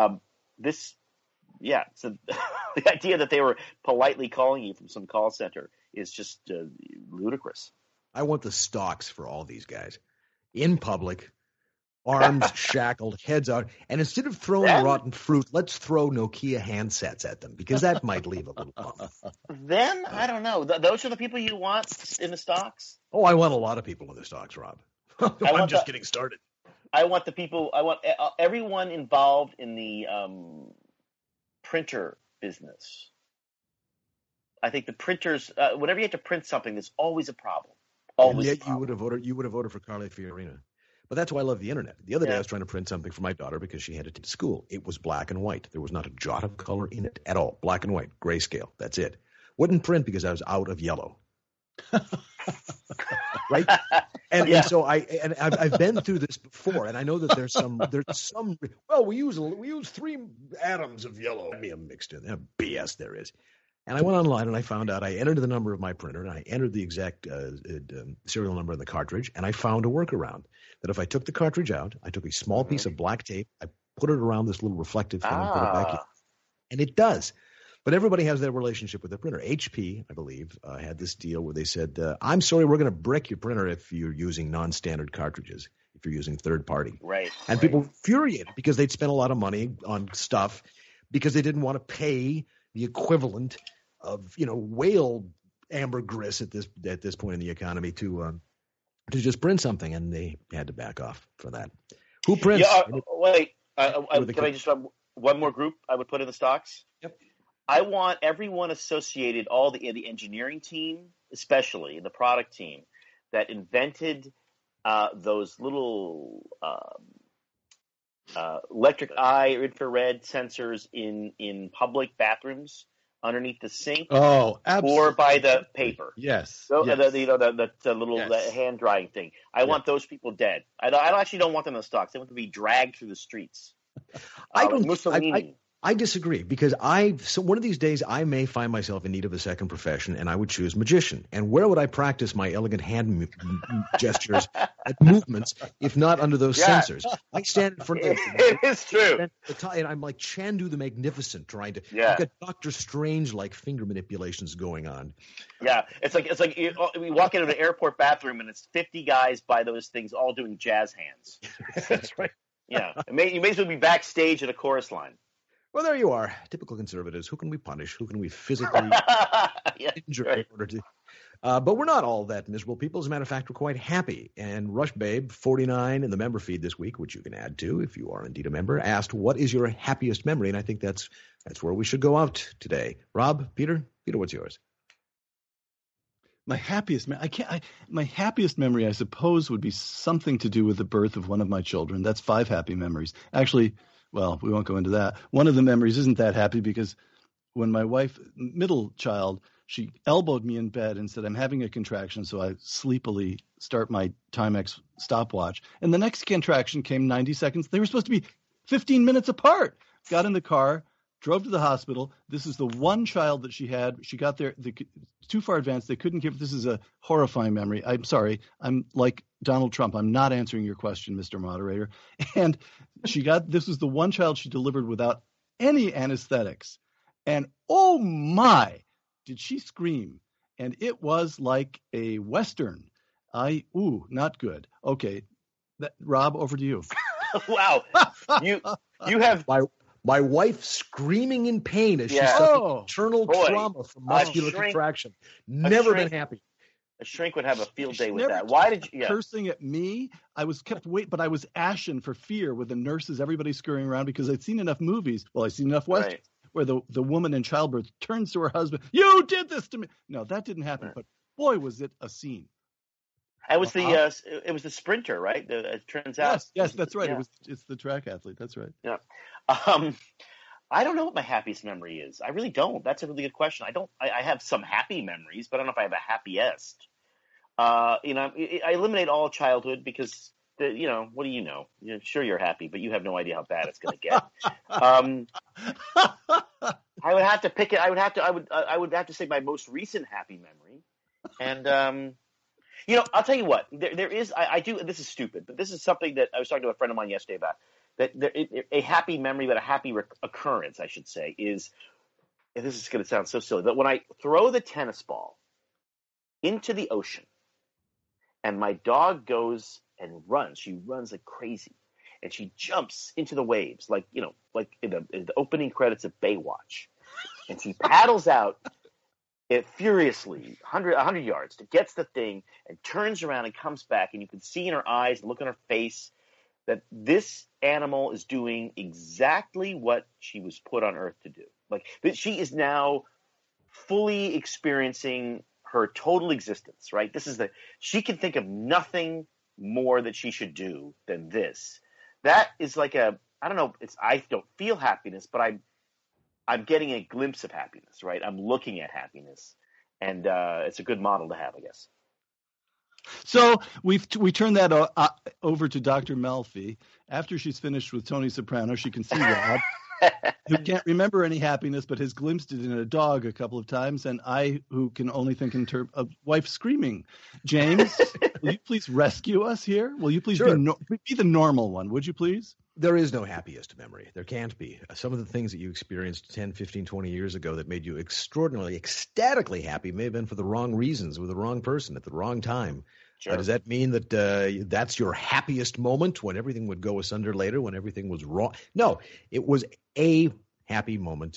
So the idea that they were politely calling you from some call center is just ludicrous. I want the stocks for all these guys in public, arms shackled, heads out, and instead of throwing rotten fruit, let's throw Nokia handsets at them because that might leave a little bump. Then I don't know. Those are the people you want in the stocks? Oh, I want a lot of people in the stocks, Rob. I'm just getting started. I want the people. I want everyone involved in the printer business. I think the printers, whenever you have to print something, there's always a problem. Always. And yet you would have voted for Carly Fiorina. But that's why I love the internet. The other day I was trying to print something for my daughter because she had it to school. It was black and white. There was not a jot of color in it at all. Black and white, grayscale. That's it. Wouldn't print because I was out of yellow. Right? And so I've been through this before, and I know that there's some. Well, we use 3 atoms of yellow. Mixed in BS there is. And I went online and I found out. I entered the number of my printer and I entered the exact serial number in the cartridge, and I found a workaround that if I took the cartridge out, I took a small piece of black tape, I put it around this little reflective thing and put it back in, and it does. But everybody has their relationship with their printer. HP, I believe, had this deal where they said, I'm sorry, we're going to brick your printer if you're using non-standard cartridges, if you're using third party. Right. And people were infuriated because they'd spent a lot of money on stuff because they didn't want to pay the equivalent of, whale ambergris at this point in the economy to just print something, and they had to back off for that. Who prints? Wait, can I just one more group I would put in the stocks? Yep. I want everyone associated, all the engineering team, especially the product team, that invented those little electric eye or infrared sensors in public bathrooms underneath the sink. Oh, absolutely. Or by the paper. Yes. So, yes. The little hand drying thing. I want those people dead. I actually don't want them in the stocks. They want to be dragged through the streets. I disagree because so one of these days I may find myself in need of a second profession, and I would choose magician. And where would I practice my elegant hand gestures and movements if not under those sensors? I stand in front of it is true. And I'm like Chandu the Magnificent trying to I've got Doctor Strange like finger manipulations going on. Yeah, it's like we walk into an airport bathroom and it's 50 guys by those things all doing jazz hands. That's right. Yeah, you may as well be backstage at a chorus line. Well, there you are. Typical conservatives. Who can we punish? Who can we physically injure in order to? But we're not all that miserable people. As a matter of fact, we're quite happy. And Rush Babe 49 in the member feed this week, which you can add to if you are indeed a member, asked, "What is your happiest memory?" And I think that's where we should go out today. Rob, Peter, what's yours? My happiest memory, I suppose, would be something to do with the birth of one of my children. That's 5 happy memories. Actually, well, we won't go into that. One of the memories isn't that happy because when my wife, middle child, she elbowed me in bed and said, "I'm having a contraction," so I sleepily start my Timex stopwatch. And the next contraction came 90 seconds. They were supposed to be 15 minutes apart. Got in the car, drove to the hospital. This is the one child that she had. She got there too far advanced. They couldn't give. This is a horrifying memory. I'm sorry. I'm like Donald Trump. I'm not answering your question, Mr. Moderator. And this was the one child she delivered without any anesthetics. And oh my, did she scream. And it was like a Western. Not good. Okay. Rob, over to you. Wow. You have my wife screaming in pain as she suffered internal trauma from muscular contraction. Never been happy. A shrink would have a field day with that. Why did you cursing at me? I was but I was ashen for fear with the nurses, everybody scurrying around because I'd seen enough movies. Well, I'd seen enough Westerns where the woman in childbirth turns to her husband. "You did this to me." No, that didn't happen. But boy, was it a scene. It was it was the sprinter, right? It turns out. Yes, that's right. Yeah. It's the track athlete. That's right. Yeah. I don't know what my happiest memory is. I really don't. That's a really good question. I have some happy memories, but I don't know if I have a happiest. I eliminate all childhood because what do you know? Sure, you're happy, but you have no idea how bad it's going to get. I would have to pick it. I would have to say my most recent happy memory, and You know, I'll tell you what. There is. I do. This is stupid, but this is something that I was talking to a friend of mine yesterday about. That a happy memory, but a happy occurrence, I should say, is. And this is going to sound so silly, but when I throw the tennis ball into the ocean, and my dog goes and runs, she runs like crazy, and she jumps into the waves, like in the opening credits of Baywatch, and she paddles out. It furiously 100 yards, gets the thing and turns around and comes back, and you can see in her eyes and look in her face that this animal is doing exactly what she was put on earth to do. Like that, she is now fully experiencing her total existence. Right? She can think of nothing more that she should do than this. That is like I don't know. I don't feel happiness, but I'm getting a glimpse of happiness, right? I'm looking at happiness, and it's a good model to have, I guess. So we turn that over to Dr. Melfi. After she's finished with Tony Soprano, she can see Rob, who can't remember any happiness, but has glimpsed it in a dog a couple of times, and I, who can only think in terms of wife screaming. James, will you please rescue us here? Will you please be the normal one, would you please? There is no happiest memory. There can't be. Some of the things that you experienced 10, 15, 20 years ago that made you extraordinarily, ecstatically happy may have been for the wrong reasons, with the wrong person at the wrong time. Sure. Does that mean that that's your happiest moment, when everything would go asunder later, when everything was wrong? No, it was a happy moment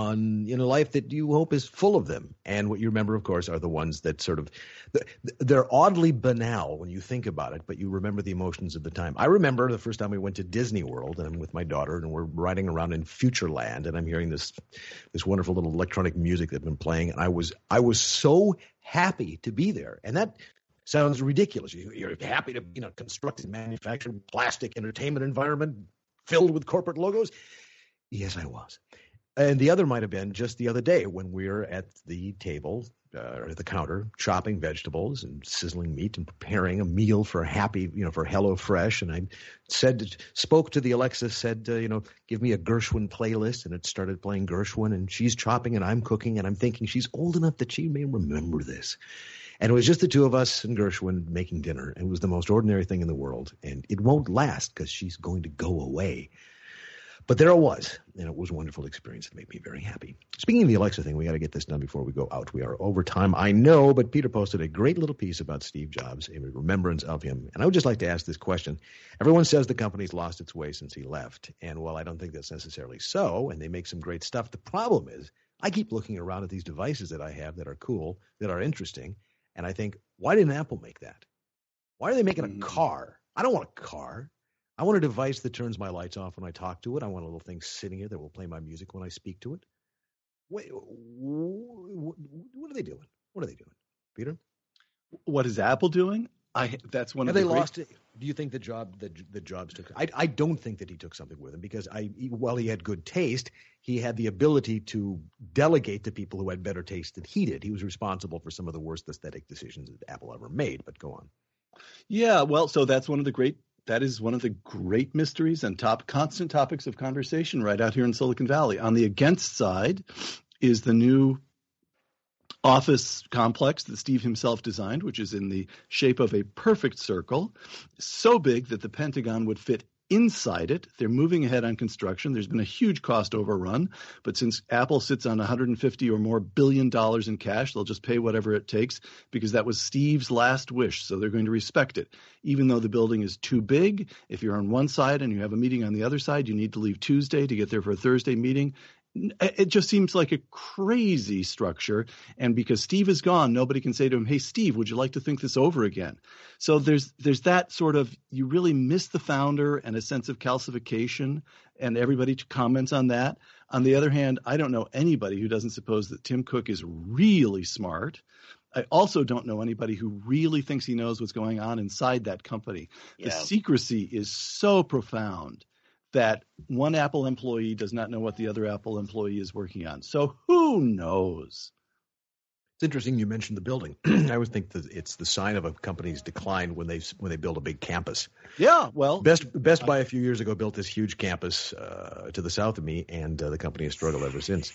in a life that you hope is full of them. And what you remember, of course, are the ones that sort of they're oddly banal when you think about it, but you remember the emotions of the time. I remember the first time we went to Disney World, and I'm with my daughter, and we're riding around in Futureland, and I'm hearing this wonderful little electronic music that's been playing, and I was so happy to be there. And that sounds ridiculous. You're happy to construct and manufacture plastic entertainment environment filled with corporate logos. Yes, I was. And the other might have been just the other day when we were at the table or at the counter chopping vegetables and sizzling meat and preparing a meal for for HelloFresh. And I spoke to the Alexa, said, give me a Gershwin playlist. And it started playing Gershwin, and she's chopping and I'm cooking. And I'm thinking she's old enough that she may remember this. And it was just the two of us and Gershwin making dinner. It was the most ordinary thing in the world. And it won't last because she's going to go away. But there it was, and it was a wonderful experience. It made me very happy. Speaking of the Alexa thing, we got to get this done before we go out. We are over time, I know, but Peter posted a great little piece about Steve Jobs, a remembrance of him. And I would just like to ask this question. Everyone says the company's lost its way since he left. And while I don't think that's necessarily so, and they make some great stuff, the problem is I keep looking around at these devices that I have that are cool, that are interesting, and I think, why didn't Apple make that? Why are they making a car? I don't want a car. I want a device that turns my lights off when I talk to it. I want a little thing sitting here that will play my music when I speak to it. Wait, what are they doing? What are they doing, Peter? What is Apple doing? That's one of the Have they lost it? Do you think the Jobs took? I don't think that he took something with him, because while he had good taste, he had the ability to delegate to people who had better taste than he did. He was responsible for some of the worst aesthetic decisions that Apple ever made. But go on. Yeah, well, so that is one of the great mysteries and constant topics of conversation right out here in Silicon Valley. On the against side is the new office complex that Steve himself designed, which is in the shape of a perfect circle, so big that the Pentagon would fit inside it. They're moving ahead on construction. There's been a huge cost overrun, but since Apple sits on $150 or more billion in cash, they'll just pay whatever it takes, because that was Steve's last wish. So they're going to respect it. Even though the building is too big, if you're on one side and you have a meeting on the other side, you need to leave Tuesday to get there for a Thursday meeting. It just seems like a crazy structure. And because Steve is gone, nobody can say to him, hey, Steve, would you like to think this over again? So there's that sort of, you really miss the founder and a sense of calcification, and everybody comments on that. On the other hand, I don't know anybody who doesn't suppose that Tim Cook is really smart. I also don't know anybody who really thinks he knows what's going on inside that company. Yeah. The secrecy is so profound that one Apple employee does not know what the other Apple employee is working on. So who knows? It's interesting you mentioned the building. I always think that it's the sign of a company's decline when they build a big campus. Yeah, well, Best Buy a few years ago built this huge campus to the south of me, and the company has struggled ever since.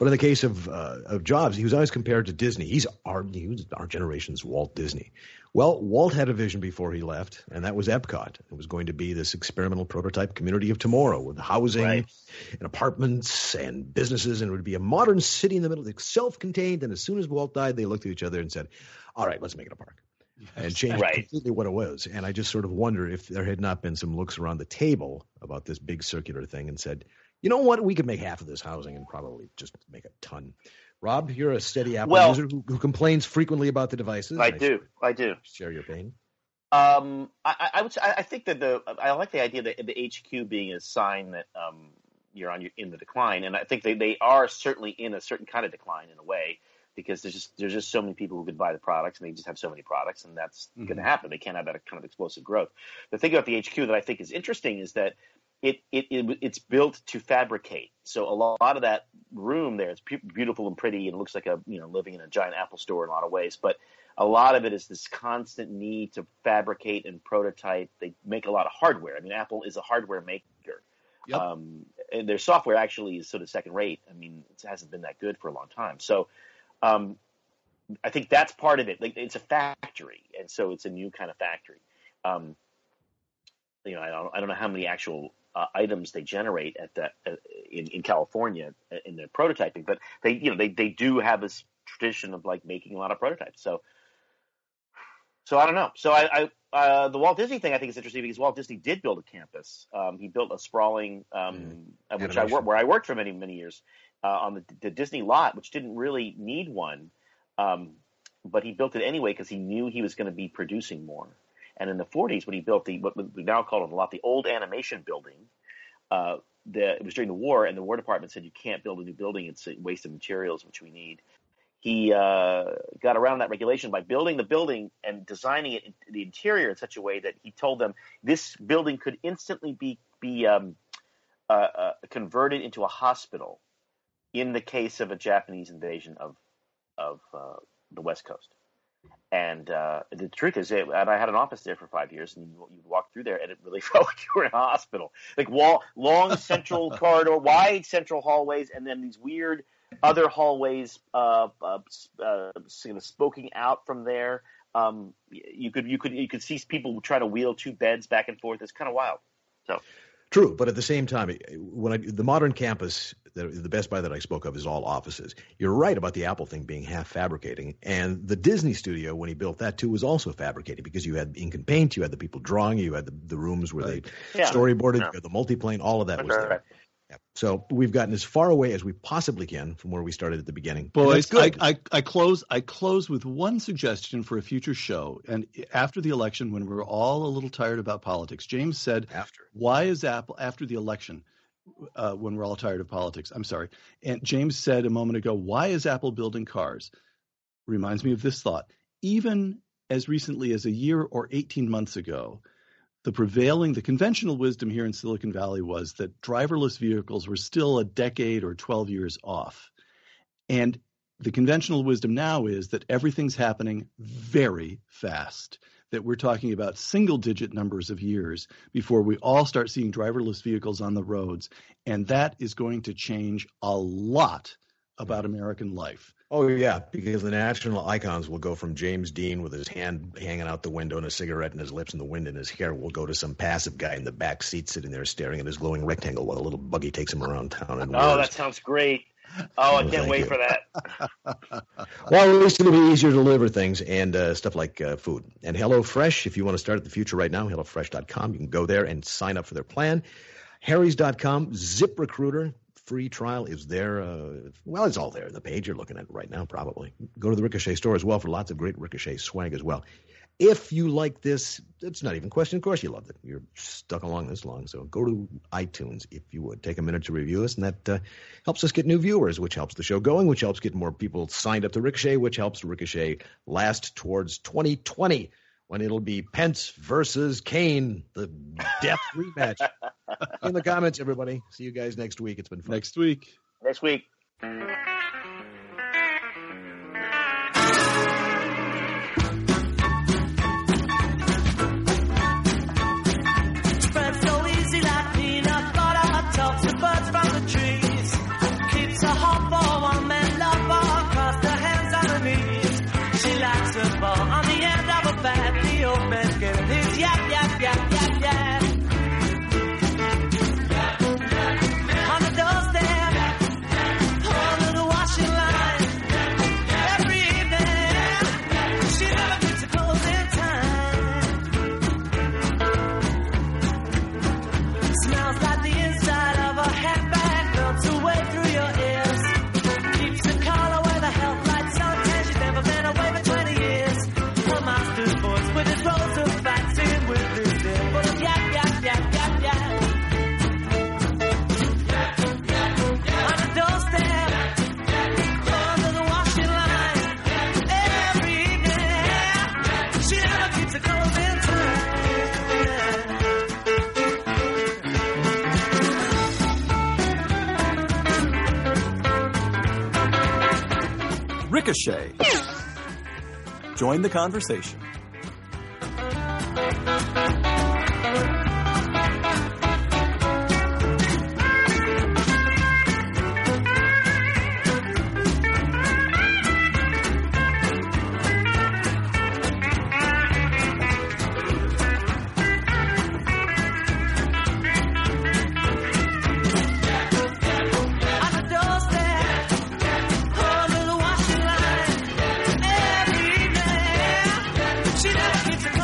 But in the case of Jobs, he was always compared to Disney. He was our generation's Walt Disney. Well, Walt had a vision before he left, and that was Epcot. It was going to be this experimental prototype community of tomorrow with housing and apartments and businesses, and it would be a modern city in the middle, self-contained. And as soon as Walt died, they looked at each other and said, all right, let's make it a park. And changed completely what it was. And I just sort of wonder if there had not been some looks around the table about this big circular thing and said, you know what, we could make half of this housing and probably just make a ton. Rob, you're a steady Apple user who complains frequently about the devices. I do. Share your pain. I would say I think that I like the idea that the HQ being a sign that you're in the decline, and I think they are certainly in a certain kind of decline in a way, because there's just so many people who could buy the products, and they just have so many products, and that's going to happen. They can't have that kind of explosive growth. The thing about the HQ that I think is interesting is that it's built to fabricate. So a lot of that room there is beautiful and pretty, and looks like living in a giant Apple store in a lot of ways. But a lot of it is this constant need to fabricate and prototype. They make a lot of hardware. I mean, Apple is a hardware maker. Yep. And their software actually is sort of second rate. I mean, it hasn't been that good for a long time. So I think that's part of it. Like, it's a factory, and so it's a new kind of factory. I don't know how many actual items they generate at that in California in their prototyping, but they do have this tradition of like making a lot of prototypes. So I don't know. So I the Walt Disney thing I think is interesting, because Walt Disney did build a campus. He built a sprawling, where I worked for many, many years, on the Disney lot, which didn't really need one, but he built it anyway because he knew he was going to be producing more. And in the 40s, when he built what we now call it a lot, the old animation building, it was during the war, and the War Department said, you can't build a new building, it's a waste of materials, which we need. He got around that regulation by building the building and designing it, the interior, in such a way that he told them this building could instantly be converted into a hospital in the case of a Japanese invasion of the West Coast. And the truth is, and I had an office there for 5 years, and you'd walk through there, and it really felt like you were in a hospital. Like long central corridor, wide central hallways, and then these weird other hallways, spoking out from there. You could see people trying to wheel two beds back and forth. It's kind of wild. So. True, but at the same time, the modern campus, the Best Buy that I spoke of, is all offices. You're right about the Apple thing being half fabricating, and the Disney studio, when he built that too, was also fabricating, because you had ink and paint, you had the people drawing, you had the rooms where they storyboarded, you had the multiplane, all of that was there. Right. Yeah. So we've gotten as far away as we possibly can from where we started at the beginning. Boys, I close with one suggestion for a future show. And after the election, when we're all a little tired about politics, James said, why is Apple, after the election, when we're all tired of politics, I'm sorry. And James said a moment ago, why is Apple building cars? Reminds me of this thought. Even as recently as a year or 18 months ago, the conventional wisdom here in Silicon Valley was that driverless vehicles were still a decade or 12 years off. And the conventional wisdom now is that everything's happening very fast, that we're talking about single-digit numbers of years before we all start seeing driverless vehicles on the roads. And that is going to change a lot about American life. Oh, yeah, because the national icons will go from James Dean with his hand hanging out the window and a cigarette in his lips and the wind in his hair. Will go to some passive guy in the back seat sitting there staring at his glowing rectangle while a little buggy takes him around town. And that sounds great. Oh, I can't wait for that. Well, at least it'll be easier to deliver things and stuff like food. And HelloFresh, if you want to start at the future right now, HelloFresh.com. You can go there and sign up for their plan. Harrys.com, ZipRecruiter. Free trial is there. It's all there in the page you're looking at right now, probably. Go to the Ricochet store as well for lots of great Ricochet swag as well. If you like this, it's not even a question. Of course you loved it. You're stuck along this long. So go to iTunes, if you would. Take a minute to review us, and that helps us get new viewers, which helps the show going, which helps get more people signed up to Ricochet, which helps Ricochet last towards 2020, when it'll be Pence versus Kane, the death rematch. In the comments, everybody. See you guys next week. It's been fun. Next week. Spread so easy like peanut butter, talks to birds from the trees, keeps a hot for one keeps her clothes in tight. Ricochet. Join the conversation. She never keeps it